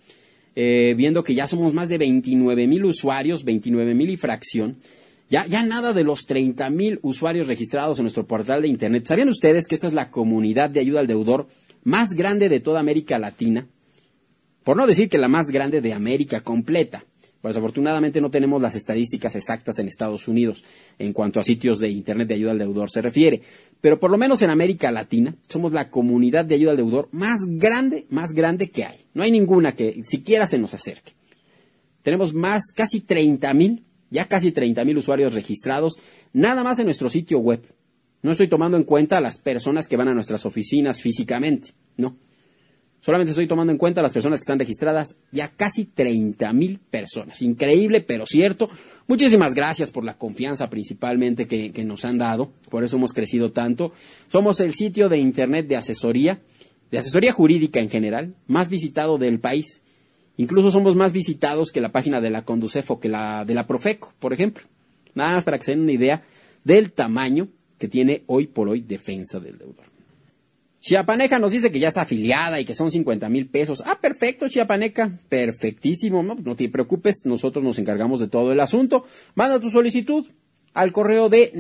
viendo que ya somos más de 29,000 usuarios, 29,000 y fracción. Ya nada de los 30,000 usuarios registrados en nuestro portal de internet. ¿Sabían ustedes que esta es la comunidad de ayuda al deudor más grande de toda América Latina? Por no decir que la más grande de América completa. Pues afortunadamente no tenemos las estadísticas exactas en Estados Unidos en cuanto a sitios de internet de ayuda al deudor se refiere. Pero por lo menos en América Latina somos la comunidad de ayuda al deudor más grande que hay. No hay ninguna que siquiera se nos acerque. Tenemos casi 30,000, ya casi 30,000 usuarios registrados, nada más en nuestro sitio web. No estoy tomando en cuenta a las personas que van a nuestras oficinas físicamente, no. Solamente estoy tomando en cuenta a las personas que están registradas, ya casi 30,000 personas. Increíble, pero cierto. Muchísimas gracias por la confianza principalmente que nos han dado. Por eso hemos crecido tanto. Somos el sitio de internet de asesoría jurídica en general, más visitado del país. Incluso somos más visitados que la página de la Conducef o que la de la Profeco, por ejemplo. Nada más para que se den una idea del tamaño que tiene hoy por hoy Defensa del Deudor. Chiapaneca nos dice que ya es afiliada y que son 50,000 pesos. Ah, perfecto, Chiapaneca, perfectísimo, no te preocupes, nosotros nos encargamos de todo el asunto. Manda tu solicitud al correo de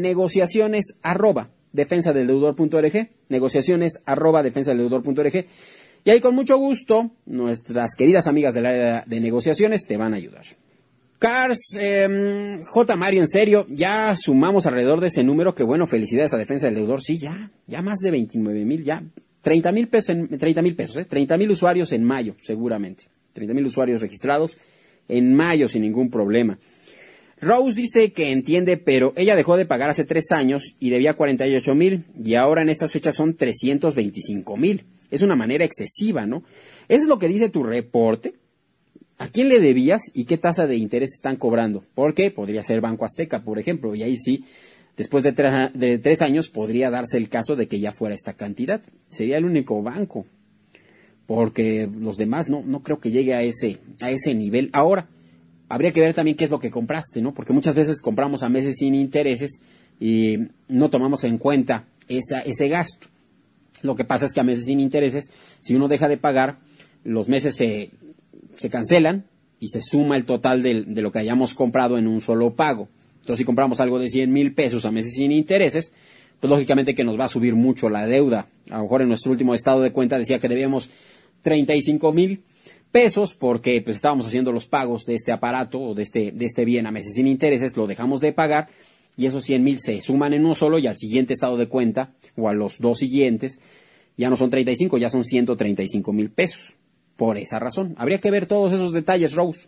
negociaciones@defensadeldeudor.org, negociaciones@defensadeldeudor.org, y ahí con mucho gusto nuestras queridas amigas del área de negociaciones te van a ayudar. Cars, J. Mario, en serio, ya sumamos alrededor de ese número, que bueno, felicidades a Defensa del Deudor, sí, ya más de 29,000, ya 30,000 pesos, 30,000 usuarios en mayo, seguramente, 30,000 usuarios registrados en mayo sin ningún problema. Rose dice que entiende, pero ella dejó de pagar hace 3 años y debía 48,000 y ahora en estas fechas son 325,000. Es una manera excesiva, ¿no? Eso es lo que dice tu reporte. ¿A quién le debías y qué tasa de interés están cobrando? Porque podría ser Banco Azteca, por ejemplo, y ahí sí, después de 3 años podría darse el caso de que ya fuera esta cantidad. Sería el único banco, porque los demás no creo que llegue a ese nivel. Ahora, habría que ver también qué es lo que compraste, ¿no? Porque muchas veces compramos a meses sin intereses y no tomamos en cuenta ese gasto. Lo que pasa es que a meses sin intereses, si uno deja de pagar, los meses se cancelan y se suma el total de lo que hayamos comprado en un solo pago. Entonces, si compramos algo de 100,000 pesos a meses sin intereses, pues lógicamente que nos va a subir mucho la deuda. A lo mejor en nuestro último estado de cuenta decía que debíamos 35,000 pesos porque pues estábamos haciendo los pagos de este aparato o de este bien a meses sin intereses, lo dejamos de pagar y esos 100,000 se suman en uno solo y al siguiente estado de cuenta o a los 2 siguientes ya no son 35, ya son 135,000 pesos. Por esa razón. Habría que ver todos esos detalles, Rose.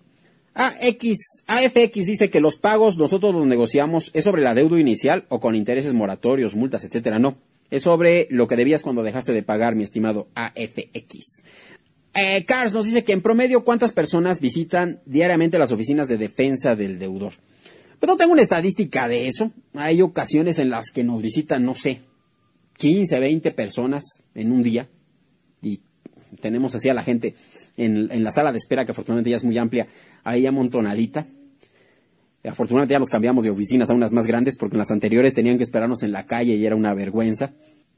AFX dice que los pagos nosotros los negociamos, ¿es sobre la deuda inicial o con intereses moratorios, multas, etcétera? No. Es sobre lo que debías cuando dejaste de pagar, mi estimado AFX. Cars nos dice que en promedio, ¿cuántas personas visitan diariamente las oficinas de defensa del deudor? Pues no tengo una estadística de eso. Hay ocasiones en las que nos visitan, no sé, 15, 20 personas en un día. Y tenemos así a la gente en la sala de espera, que afortunadamente ya es muy amplia, ahí amontonadita. Afortunadamente ya los cambiamos de oficinas a unas más grandes, porque en las anteriores tenían que esperarnos en la calle y era una vergüenza.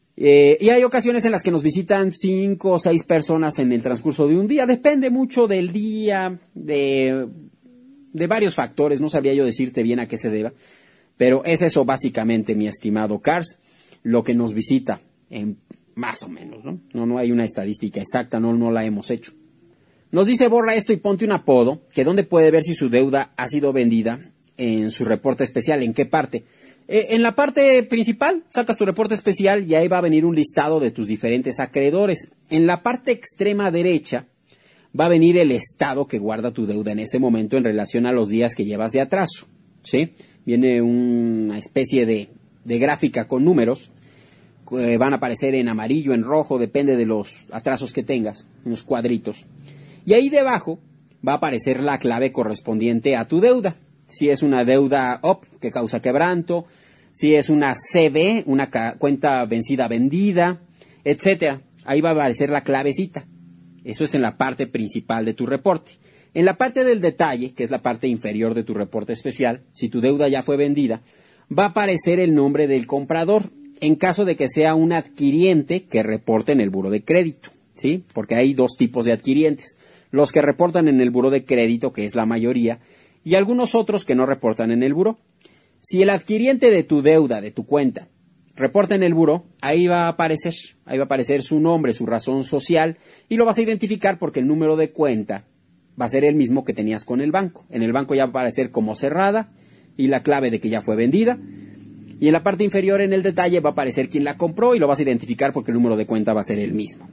Y hay ocasiones en las que nos visitan 5 o 6 personas en el transcurso de un día. Depende mucho del día, de varios factores. No sabría yo decirte bien a qué se deba. Pero es eso básicamente, mi estimado Cars, lo que nos visita en más o menos, ¿no? No hay una estadística exacta, no la hemos hecho. Nos dice, borra esto y ponte un apodo, que dónde puede ver si su deuda ha sido vendida en su reporte especial, ¿en qué parte? En la parte principal, sacas tu reporte especial y ahí va a venir un listado de tus diferentes acreedores. En la parte extrema derecha va a venir el estado que guarda tu deuda en ese momento en relación a los días que llevas de atraso, ¿sí? Viene una especie de gráfica con números. Van a aparecer en amarillo, en rojo, depende de los atrasos que tengas, unos cuadritos. Y ahí debajo va a aparecer la clave correspondiente a tu deuda. Si es una deuda OP que causa quebranto, si es una CB, una cuenta vencida vendida, etcétera. Ahí va a aparecer la clavecita. Eso es en la parte principal de tu reporte. En la parte del detalle, que es la parte inferior de tu reporte especial, si tu deuda ya fue vendida, va a aparecer el nombre del comprador, en caso de que sea un adquiriente que reporte en el buró de crédito, ¿sí? Porque hay 2 tipos de adquirientes. Los que reportan en el buró de crédito, que es la mayoría, y algunos otros que no reportan en el buró. Si el adquiriente de tu deuda, de tu cuenta, reporta en el buró, ahí va a aparecer su nombre, su razón social, y lo vas a identificar porque el número de cuenta va a ser el mismo que tenías con el banco. En el banco ya va a aparecer como cerrada y la clave de que ya fue vendida. Y en la parte inferior, en el detalle, va a aparecer quién la compró y lo vas a identificar porque el número de cuenta va a ser el mismo.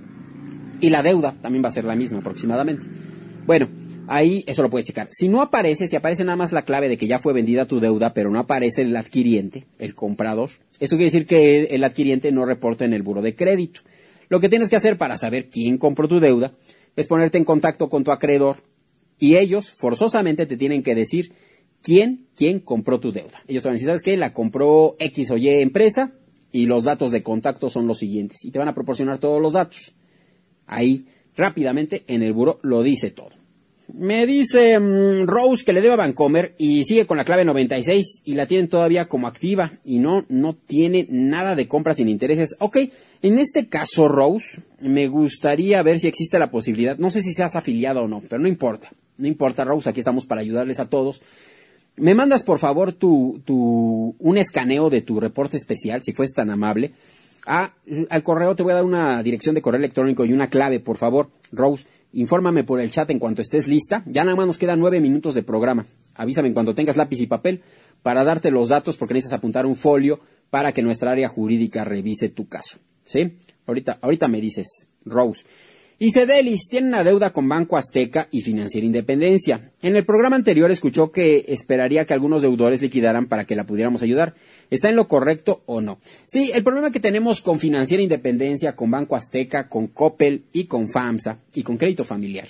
Y la deuda también va a ser la misma aproximadamente. Bueno, ahí eso lo puedes checar. Si no aparece, si aparece nada más la clave de que ya fue vendida tu deuda, pero no aparece el adquiriente, el comprador, esto quiere decir que el adquiriente no reporta en el buró de crédito. Lo que tienes que hacer para saber quién compró tu deuda es ponerte en contacto con tu acreedor y ellos forzosamente te tienen que decir quién compró tu deuda. Ellos te van a decir, ¿sabes qué? La compró X o Y empresa y los datos de contacto son los siguientes. Y te van a proporcionar todos los datos. Ahí, rápidamente, en el buró lo dice todo. Me dice Rose que le debe a Bancomer y sigue con la clave 96 y la tienen todavía como activa y no tiene nada de compras sin intereses. Ok, en este caso, Rose, me gustaría ver si existe la posibilidad, no sé si seas afiliado o no, pero no importa, Rose, aquí estamos para ayudarles a todos. Me mandas, por favor, un escaneo de tu reporte especial, si fueres tan amable, Al correo te voy a dar una dirección de correo electrónico y una clave, por favor, Rose. Infórmame por el chat en cuanto estés lista. Ya nada más nos quedan 9 minutos de programa. Avísame en cuanto tengas lápiz y papel para darte los datos, porque necesitas apuntar un folio para que nuestra área jurídica revise tu caso. ¿Sí? Ahorita me dices, Rose. Y Cedelis tiene una deuda con Banco Azteca y Financiera Independencia. En el programa anterior escuchó que esperaría que algunos deudores liquidaran para que la pudiéramos ayudar. ¿Está en lo correcto o no? Sí, el problema que tenemos con Financiera Independencia, con Banco Azteca, con Coppel y con FAMSA y con Crédito Familiar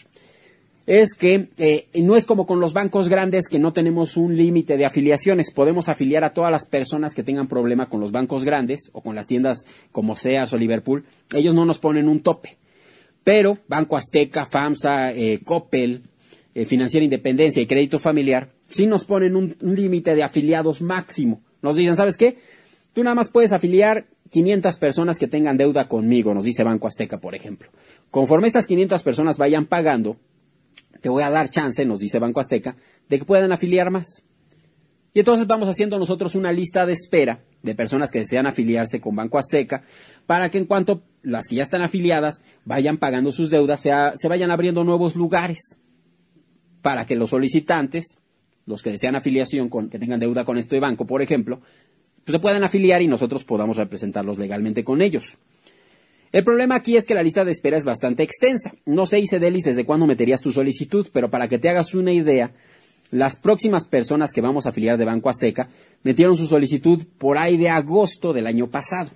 es que no es como con los bancos grandes, que no tenemos un límite de afiliaciones. Podemos afiliar a todas las personas que tengan problema con los bancos grandes o con las tiendas como Sears o Liverpool. Ellos no nos ponen un tope. Pero Banco Azteca, FAMSA, Coppel, Financiera Independencia y Crédito Familiar sí nos ponen un límite de afiliados máximo. Nos dicen, ¿sabes qué? Tú nada más puedes afiliar 500 personas que tengan deuda conmigo, nos dice Banco Azteca, por ejemplo. Conforme estas 500 personas vayan pagando, te voy a dar chance, nos dice Banco Azteca, de que puedan afiliar más. Y entonces vamos haciendo nosotros una lista de espera de personas que desean afiliarse con Banco Azteca, para que en cuanto las que ya están afiliadas vayan pagando sus deudas, se vayan abriendo nuevos lugares, para que los solicitantes, los que desean afiliación, que tengan deuda con este banco, por ejemplo, pues se puedan afiliar y nosotros podamos representarlos legalmente con ellos. El problema aquí es que la lista de espera es bastante extensa. No sé, Cedelis, desde cuándo meterías tu solicitud, pero para que te hagas una idea, las próximas personas que vamos a afiliar de Banco Azteca metieron su solicitud por ahí de agosto del año pasado.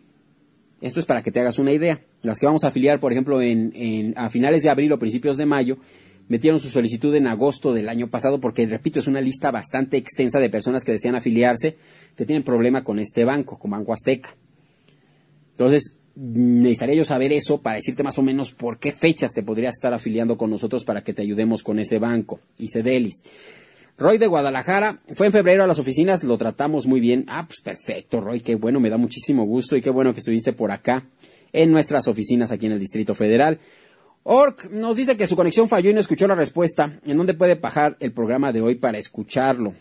Esto es para que te hagas una idea. Las que vamos a afiliar, por ejemplo, a finales de abril o principios de mayo, metieron su solicitud en agosto del año pasado, porque, repito, es una lista bastante extensa de personas que desean afiliarse, que tienen problema con este banco, con Banco Azteca. Entonces, necesitaría yo saber eso para decirte más o menos por qué fechas te podrías estar afiliando con nosotros para que te ayudemos con ese banco. Y Cedelis. Roy de Guadalajara fue en febrero a las oficinas, lo tratamos muy bien. Pues perfecto, Roy, qué bueno, me da muchísimo gusto y qué bueno que estuviste por acá en nuestras oficinas aquí en el Distrito Federal. Orc nos dice que su conexión falló y no escuchó la respuesta. ¿En dónde puede bajar el programa de hoy para escucharlo?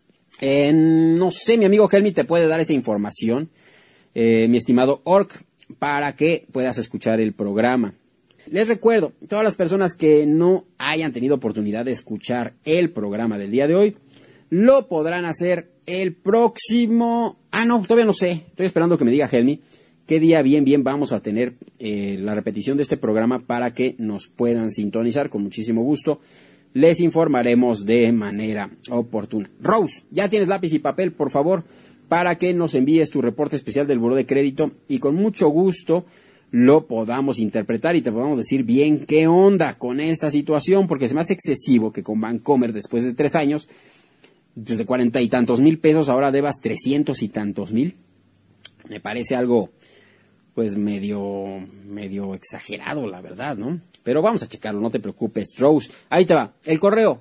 No sé, mi amigo Helmi te puede dar esa información, mi estimado Orc, para que puedas escuchar el programa. Les recuerdo, todas las personas que no hayan tenido oportunidad de escuchar el programa del día de hoy, lo podrán hacer el próximo... no, todavía no sé, estoy esperando que me diga Helmi qué día bien vamos a tener la repetición de este programa para que nos puedan sintonizar. Con muchísimo gusto les informaremos de manera oportuna. Rose, ¿ya tienes lápiz y papel, por favor, para que nos envíes tu reporte especial del buró de crédito y con mucho gusto lo podamos interpretar y te podamos decir bien qué onda con esta situación? Porque se me hace excesivo que con Bancomer, después de 3 años, desde 40 y tantos mil pesos, ahora debas 300 y tantos mil. Me parece algo, pues, medio exagerado, la verdad, ¿no? Pero vamos a checarlo, no te preocupes, Rose. Ahí te va. El correo,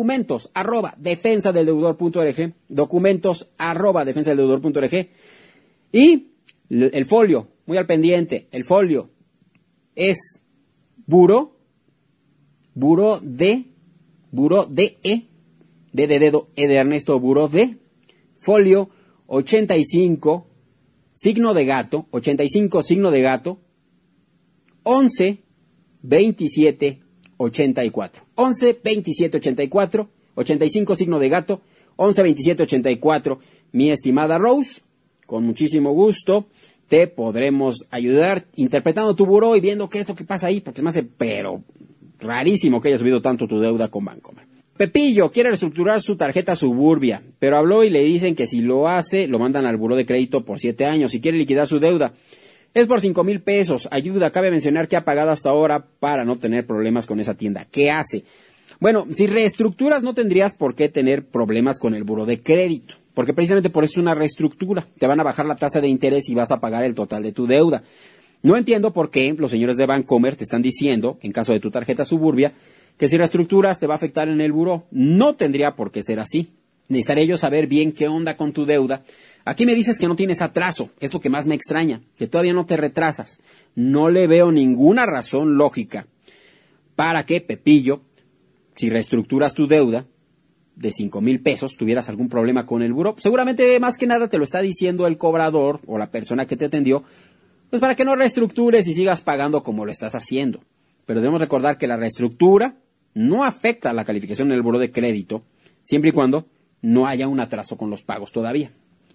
documentos@defensadeldeudor.org, documentos@defensadeldeudor.org. Y el folio, muy al pendiente, el folio es buró de dedo, E de Ernesto, buró de, folio 85, signo de gato, 85, signo de gato, 11 27 84. 11 27 84, 85, signo de gato, 11 27 84. Mi estimada Rose, con muchísimo gusto te podremos ayudar interpretando tu buró y viendo qué es lo que pasa ahí, porque se me hace pero rarísimo que haya subido tanto tu deuda con Bancomer. Pepillo quiere reestructurar su tarjeta Suburbia, pero habló y le dicen que si lo hace, lo mandan al buró de crédito por 7 años y quiere liquidar su deuda. Es por 5,000 pesos. Ayuda, cabe mencionar que ha pagado hasta ahora para no tener problemas con esa tienda. ¿Qué hace? Bueno, si reestructuras no tendrías por qué tener problemas con el buró de crédito, porque precisamente por eso es una reestructura. Te van a bajar la tasa de interés y vas a pagar el total de tu deuda. No entiendo por qué los señores de Bancomer te están diciendo, en caso de tu tarjeta Suburbia, que si reestructuras te va a afectar en el buró. No tendría por qué ser así. Necesitaré yo saber bien qué onda con tu deuda. Aquí me dices que no tienes atraso, es lo que más me extraña, que todavía no te retrasas. No le veo ninguna razón lógica para que, Pepillo, si reestructuras tu deuda de 5,000 pesos, tuvieras algún problema con el buró. Seguramente más que nada te lo está diciendo el cobrador o la persona que te atendió pues para que no reestructures y sigas pagando como lo estás haciendo. Pero debemos recordar que la reestructura no afecta a la calificación en el buró de crédito, siempre y cuando no haya un atraso con los pagos todavía.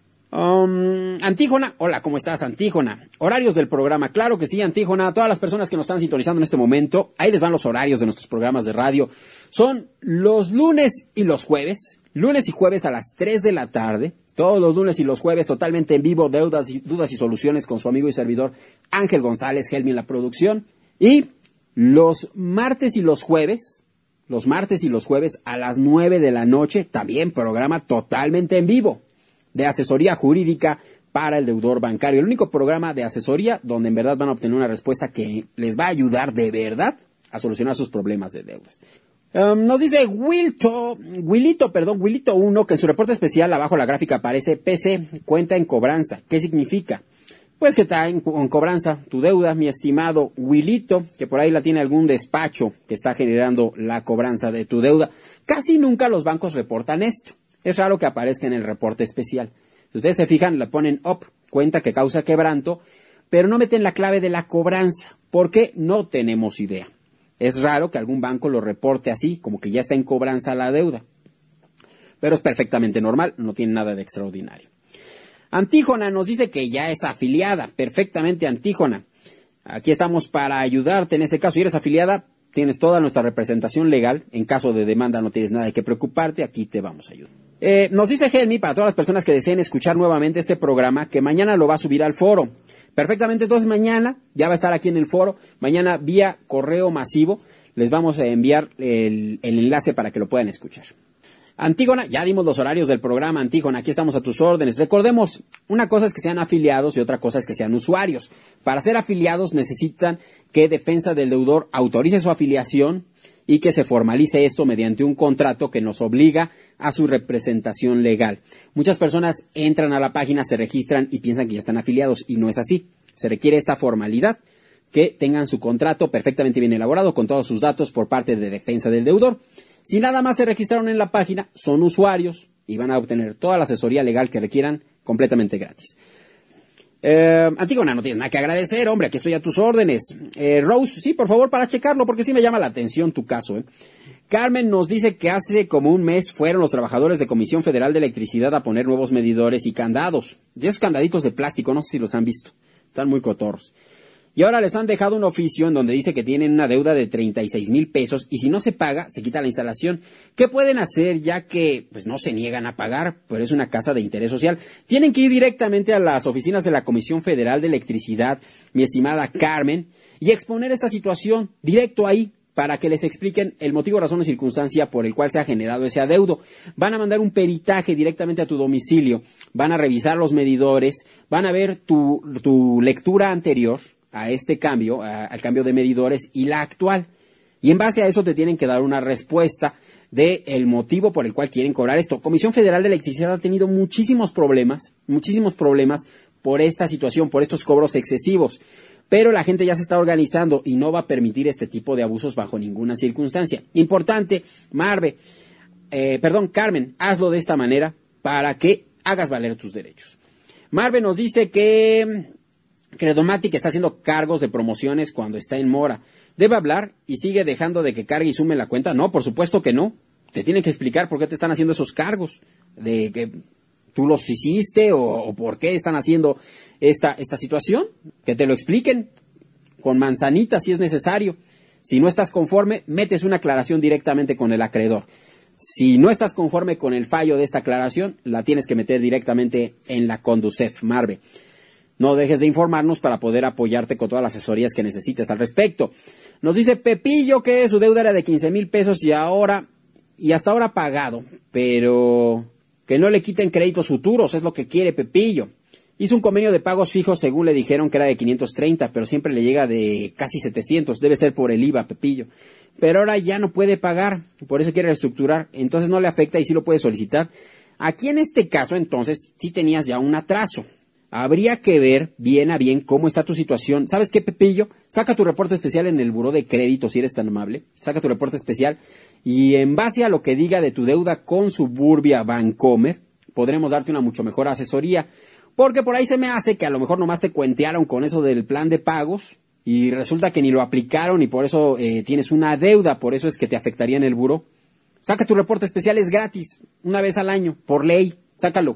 Antígona, hola, ¿cómo estás, Antígona? Horarios del programa, claro que sí, Antígona. A todas las personas que nos están sintonizando en este momento, ahí les van los horarios de nuestros programas de radio. Son los lunes y los jueves, lunes y jueves a las 3 de la tarde, todos los lunes y los jueves totalmente en vivo, dudas y soluciones con su amigo y servidor Ángel González Helmi en la producción. Y los martes y los jueves a las 9 de la noche, también programa totalmente en vivo de asesoría jurídica para el deudor bancario. El único programa de asesoría donde en verdad van a obtener una respuesta que les va a ayudar de verdad a solucionar sus problemas de deudas. Nos dice Wilito 1, que en su reporte especial abajo la gráfica aparece PC, cuenta en cobranza. ¿Qué significa? Pues que está en cobranza tu deuda, mi estimado Wilito, que por ahí la tiene algún despacho que está generando la cobranza de tu deuda. Casi nunca los bancos reportan esto. Es raro que aparezca en el reporte especial. Si ustedes se fijan, le ponen OP, cuenta que causa quebranto, pero no meten la clave de la cobranza. ¿Por qué? No tenemos idea. Es raro que algún banco lo reporte así, como que ya está en cobranza la deuda. Pero es perfectamente normal, no tiene nada de extraordinario. Antígona nos dice que ya es afiliada. Perfectamente, Antígona. Aquí estamos para ayudarte en ese caso. Si eres afiliada, tienes toda nuestra representación legal. En caso de demanda no tienes nada de qué preocuparte. Aquí te vamos a ayudar. Nos dice Helmi, para todas las personas que deseen escuchar nuevamente este programa, que mañana lo va a subir al foro. Perfectamente, entonces mañana ya va a estar aquí en el foro. Mañana vía correo masivo les vamos a enviar el enlace para que lo puedan escuchar. Antígona, ya dimos los horarios del programa, Antígona, aquí estamos a tus órdenes. Recordemos, una cosa es que sean afiliados y otra cosa es que sean usuarios. Para ser afiliados necesitan que Defensa del Deudor autorice su afiliación y que se formalice esto mediante un contrato que nos obliga a su representación legal. Muchas personas entran a la página, se registran y piensan que ya están afiliados y no es así. Se requiere esta formalidad, que tengan su contrato perfectamente bien elaborado con todos sus datos por parte de Defensa del Deudor. Si nada más se registraron en la página, son usuarios y van a obtener toda la asesoría legal que requieran completamente gratis. Antígona, no tienes nada que agradecer, hombre, aquí estoy a tus órdenes. Rose, sí, por favor, para checarlo, porque sí me llama la atención tu caso. Carmen nos dice que hace como un mes fueron los trabajadores de Comisión Federal de Electricidad a poner nuevos medidores y candados. Y esos candaditos de plástico, no sé si los han visto, están muy cotorros. Y ahora les han dejado un oficio en donde dice que tienen una deuda de 36,000 pesos y si no se paga, se quita la instalación. ¿Qué pueden hacer ya que pues no se niegan a pagar? Pero es una casa de interés social. Tienen que ir directamente a las oficinas de la Comisión Federal de Electricidad, mi estimada Carmen, y exponer esta situación directo ahí para que les expliquen el motivo, razón o circunstancia por el cual se ha generado ese adeudo. Van a mandar un peritaje directamente a tu domicilio, van a revisar los medidores, van a ver tu lectura anterior a este cambio, al cambio de medidores y la actual. Y en base a eso te tienen que dar una respuesta del motivo por el cual quieren cobrar esto. Comisión Federal de Electricidad ha tenido muchísimos problemas por esta situación, por estos cobros excesivos. Pero la gente ya se está organizando y no va a permitir este tipo de abusos bajo ninguna circunstancia. Importante, Carmen, hazlo de esta manera para que hagas valer tus derechos. Marve nos dice que Credomatic está haciendo cargos de promociones cuando está en mora. ¿Debe hablar y sigue dejando de que cargue y sume la cuenta? No, por supuesto que no. Te tienen que explicar por qué te están haciendo esos cargos. De que tú los hiciste o por qué están haciendo esta situación. Que te lo expliquen con manzanita si es necesario. Si no estás conforme, metes una aclaración directamente con el acreedor. Si no estás conforme con el fallo de esta aclaración, la tienes que meter directamente en la Conducef, Marve. No dejes de informarnos para poder apoyarte con todas las asesorías que necesites al respecto. Nos dice Pepillo que su deuda era de 15,000 pesos y hasta ahora pagado, pero que no le quiten créditos futuros, es lo que quiere Pepillo. Hizo un convenio de pagos fijos según le dijeron que era de 530, pero siempre le llega de casi 700, debe ser por el IVA, Pepillo. Pero ahora ya no puede pagar, por eso quiere reestructurar, entonces no le afecta y sí lo puede solicitar. Aquí en este caso, entonces, sí tenías ya un atraso. Habría que ver bien a bien cómo está tu situación. ¿Sabes qué, Pepillo? Saca tu reporte especial en el buró de crédito, si eres tan amable. Saca tu reporte especial y en base a lo que diga de tu deuda con Suburbia Bancomer, podremos darte una mucho mejor asesoría. Porque por ahí se me hace que a lo mejor nomás te cuentearon con eso del plan de pagos y resulta que ni lo aplicaron y por eso tienes una deuda, por eso es que te afectaría en el buró. Saca tu reporte especial, es gratis, una vez al año, por ley. Sácalo,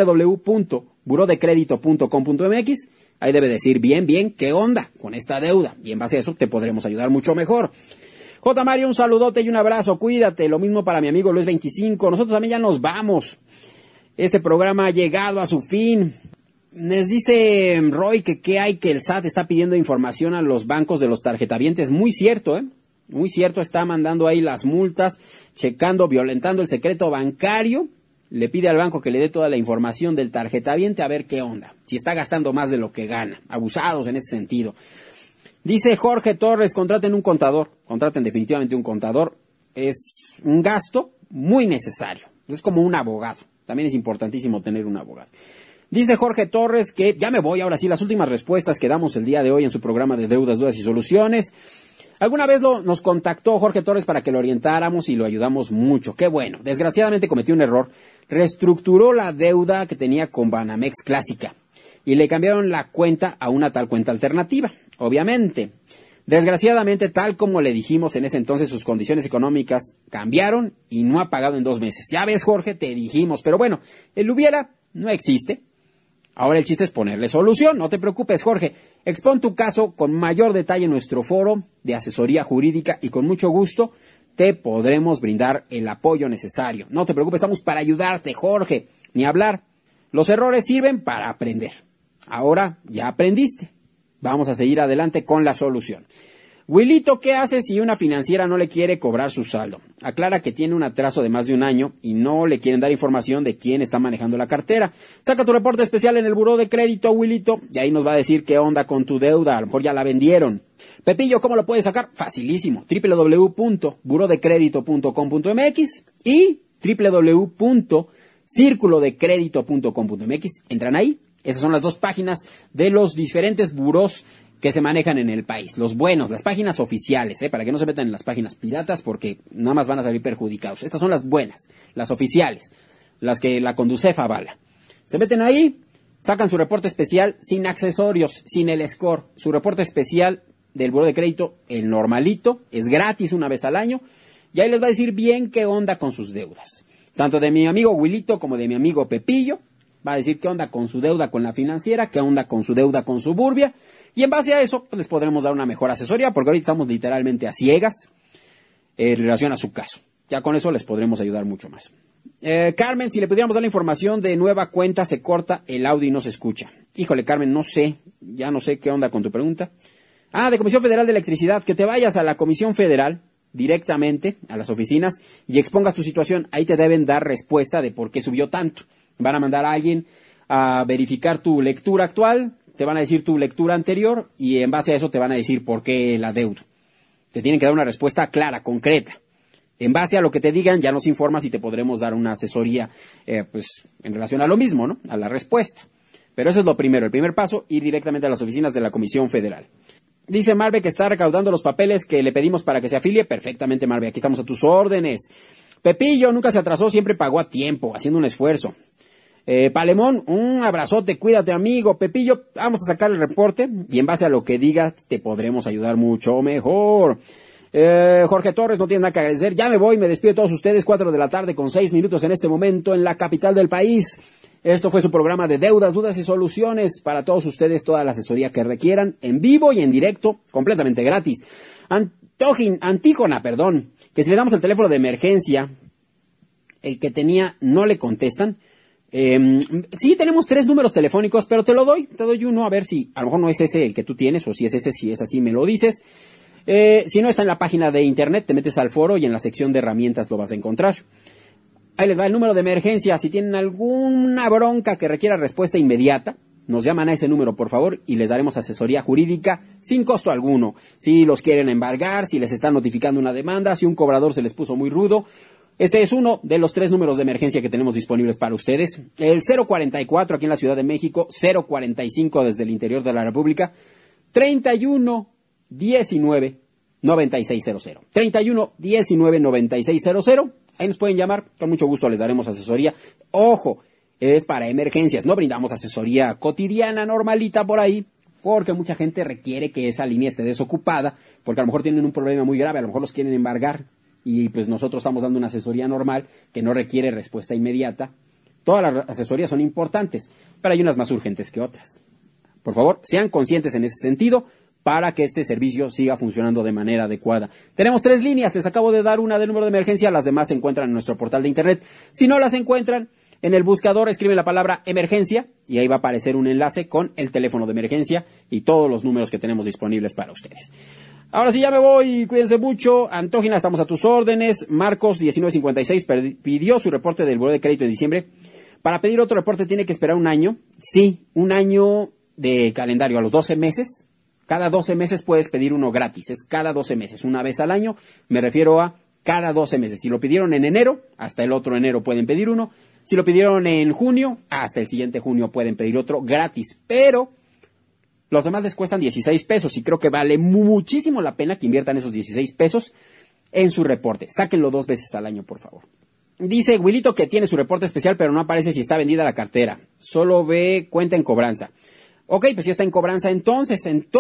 www.burodecredito.com.mx. Ahí debe decir bien, qué onda con esta deuda. Y en base a eso te podremos ayudar mucho mejor. J. Mario, un saludote y un abrazo, cuídate. Lo mismo para mi amigo Luis 25. Nosotros también ya nos vamos. Este programa ha llegado a su fin. Les dice Roy que hay que el SAT está pidiendo información a los bancos de los tarjetavientes. Muy cierto, muy cierto, está mandando ahí las multas, checando, violentando el secreto bancario. Le pide al banco que le dé toda la información del tarjetaviente a ver qué onda, si está gastando más de lo que gana. Abusados en ese sentido. Dice Jorge Torres, contraten un contador. Contraten definitivamente un contador. Es un gasto muy necesario. Es como un abogado. También es importantísimo tener un abogado. Dice Jorge Torres que, ya me voy, ahora sí, las últimas respuestas que damos el día de hoy en su programa de Deudas, Dudas y Soluciones. Alguna vez nos contactó Jorge Torres para que lo orientáramos y lo ayudamos mucho. Qué bueno. Desgraciadamente cometió un error. Reestructuró la deuda que tenía con Banamex Clásica y le cambiaron la cuenta a una tal cuenta alternativa. Obviamente. Desgraciadamente, tal como le dijimos en ese entonces, sus condiciones económicas cambiaron y no ha pagado en 2 meses. Ya ves, Jorge, te dijimos. Pero bueno, el hubiera no existe. Ahora el chiste es ponerle solución. No te preocupes, Jorge. Expon tu caso con mayor detalle en nuestro foro de asesoría jurídica y con mucho gusto te podremos brindar el apoyo necesario. No te preocupes, estamos para ayudarte, Jorge. Ni hablar. Los errores sirven para aprender. Ahora ya aprendiste. Vamos a seguir adelante con la solución. Wilito, ¿qué hace si una financiera no le quiere cobrar su saldo? Aclara que tiene un atraso de más de 1 año y no le quieren dar información de quién está manejando la cartera. Saca tu reporte especial en el buró de crédito, Wilito, y ahí nos va a decir qué onda con tu deuda. A lo mejor ya la vendieron. Pepillo, ¿cómo lo puedes sacar? Facilísimo. www.burodecredito.com.mx y www.circulodecredito.com.mx. Entran ahí. Esas son las 2 páginas de los diferentes burós que se manejan en el país, los buenos, las páginas oficiales, para que no se metan en las páginas piratas porque nada más van a salir perjudicados. Estas son las buenas, las oficiales, las que la Conducef avala. Se meten ahí, sacan su reporte especial sin accesorios, sin el score, su reporte especial del buró de crédito, el normalito, es gratis una vez al año, y ahí les va a decir bien qué onda con sus deudas. Tanto de mi amigo Wilito como de mi amigo Pepillo, va a decir qué onda con su deuda con la financiera, qué onda con su deuda con Suburbia, y en base a eso pues, les podremos dar una mejor asesoría, porque ahorita estamos literalmente a ciegas en relación a su caso. Ya con eso les podremos ayudar mucho más. Carmen, si le pudiéramos dar la información de nueva cuenta, se corta el audio y no se escucha. Híjole, Carmen, no sé qué onda con tu pregunta. De Comisión Federal de Electricidad, que te vayas a la Comisión Federal directamente a las oficinas y expongas tu situación. Ahí te deben dar respuesta de por qué subió tanto. Van a mandar a alguien a verificar tu lectura actual, te van a decir tu lectura anterior y en base a eso te van a decir por qué la deuda. Te tienen que dar una respuesta clara, concreta. En base a lo que te digan ya nos informas y te podremos dar una asesoría pues en relación a lo mismo, ¿no? A la respuesta. Pero eso es lo primero, el primer paso, ir directamente a las oficinas de la Comisión Federal. Dice Marve que está recaudando los papeles que le pedimos para que se afilie. Perfectamente, Marve, aquí estamos a tus órdenes. Pepillo nunca se atrasó, siempre pagó a tiempo, haciendo un esfuerzo. Palemón, un abrazote, cuídate, amigo. Pepillo, vamos a sacar el reporte y en base a lo que digas te podremos ayudar mucho mejor. Jorge Torres, no tiene nada que agradecer. Ya me voy, me despido de todos ustedes, 4 de la tarde con 6 minutos en este momento en la capital del país. Esto fue su programa de Deudas, Dudas y Soluciones. Para todos ustedes, toda la asesoría que requieran, en vivo y en directo, completamente gratis. Antígona, que si le damos el teléfono de emergencia, el que tenía no le contestan. Sí, tenemos 3 números telefónicos, pero te doy uno a ver si a lo mejor no es ese el que tú tienes, o si es ese, si es así me lo dices. Si no está en la página de internet, te metes al foro y en la sección de herramientas lo vas a encontrar. Ahí les va el número de emergencia. Si tienen alguna bronca que requiera respuesta inmediata, nos llaman a ese número, por favor, y les daremos asesoría jurídica sin costo alguno. Si los quieren embargar, si les están notificando una demanda, si un cobrador se les puso muy rudo. Este es uno de los 3 números de emergencia que tenemos disponibles para ustedes. El 044 aquí en la Ciudad de México, 045 desde el interior de la República, 31 19 9600. 31 19 9600. Ahí nos pueden llamar, con mucho gusto les daremos asesoría. Ojo, es para emergencias. No brindamos asesoría cotidiana, normalita por ahí, porque mucha gente requiere que esa línea esté desocupada, porque a lo mejor tienen un problema muy grave, a lo mejor los quieren embargar, y pues nosotros estamos dando una asesoría normal que no requiere respuesta inmediata. Todas las asesorías son importantes, pero hay unas más urgentes que otras. Por favor, sean conscientes en ese sentido para que este servicio siga funcionando de manera adecuada. Tenemos 3 líneas, les acabo de dar una del número de emergencia, las demás se encuentran en nuestro portal de internet. Si no las encuentran, en el buscador escriben la palabra emergencia y ahí va a aparecer un enlace con el teléfono de emergencia y todos los números que tenemos disponibles para ustedes. Ahora sí, ya me voy, cuídense mucho. Antógena, estamos a tus órdenes. Marcos 1956 pidió su reporte del buró de crédito de diciembre. Para pedir otro reporte tiene que esperar un año. Sí, un año de calendario a los 12 meses. Cada 12 meses puedes pedir uno gratis. Es cada 12 meses, una vez al año. Me refiero a cada 12 meses. Si lo pidieron en enero, hasta el otro enero pueden pedir uno. Si lo pidieron en junio, hasta el siguiente junio pueden pedir otro gratis. Pero los demás les cuestan 16 pesos y creo que vale muchísimo la pena que inviertan esos 16 pesos en su reporte. Sáquenlo 2 veces al año, por favor. Dice Wilito que tiene su reporte especial, pero no aparece si está vendida la cartera. Solo ve cuenta en cobranza. Ok, pues si está en cobranza, entonces,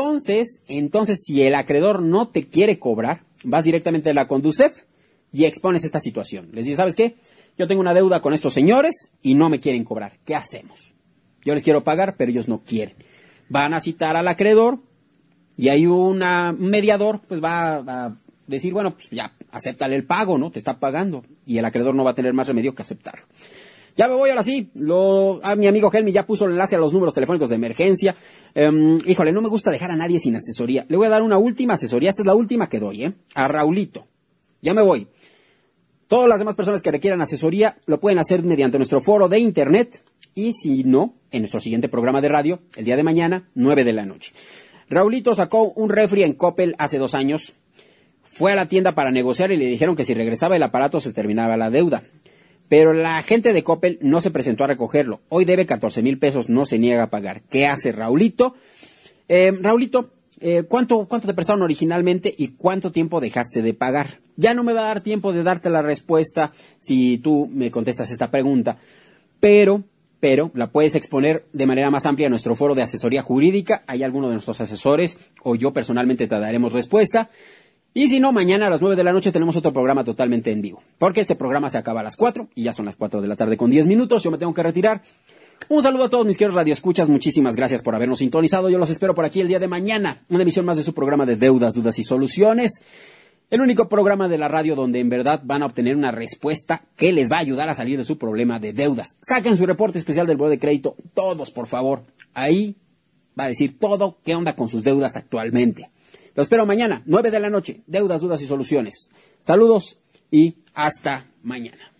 si el acreedor no te quiere cobrar, vas directamente a la Conducef y expones esta situación. Les dices, ¿sabes qué? Yo tengo una deuda con estos señores y no me quieren cobrar. ¿Qué hacemos? Yo les quiero pagar, pero ellos no quieren. Van a citar al acreedor y hay un mediador, pues va a decir, bueno, pues ya, acéptale el pago, ¿no? Te está pagando. Y el acreedor no va a tener más remedio que aceptarlo. Ya me voy, ahora sí. Mi amigo Helmi ya puso el enlace a los números telefónicos de emergencia. Híjole, no me gusta dejar a nadie sin asesoría. Le voy a dar una última asesoría. Esta es la última que doy, a Raulito. Ya me voy. Todas las demás personas que requieran asesoría lo pueden hacer mediante nuestro foro de internet y si no, en nuestro siguiente programa de radio, el día de mañana, 9 de la noche. Raulito sacó un refri en Coppel hace 2 años. Fue a la tienda para negociar y le dijeron que si regresaba el aparato se terminaba la deuda. Pero la gente de Coppel no se presentó a recogerlo. Hoy debe 14,000 pesos, no se niega a pagar. ¿Qué hace Raulito? Raulito, ¿cuánto te prestaron originalmente y cuánto tiempo dejaste de pagar? Ya no me va a dar tiempo de darte la respuesta si tú me contestas esta pregunta, pero la puedes exponer de manera más amplia en nuestro foro de asesoría jurídica. Hay alguno de nuestros asesores o yo personalmente te daremos respuesta. Y si no, mañana a las 9 de la noche tenemos otro programa totalmente en vivo, porque este programa se acaba a las 4 y ya son las 4 de la tarde con 10 minutos. Yo me tengo que retirar. Un saludo a todos mis queridos radioescuchas, muchísimas gracias por habernos sintonizado. Yo los espero por aquí el día de mañana, una emisión más de su programa de Deudas, Dudas y Soluciones. El único programa de la radio donde en verdad van a obtener una respuesta que les va a ayudar a salir de su problema de deudas. Saquen su reporte especial del buró de crédito, todos por favor. Ahí va a decir todo qué onda con sus deudas actualmente. Lo espero mañana, 9 de la noche, Deudas, Dudas y Soluciones. Saludos y hasta mañana.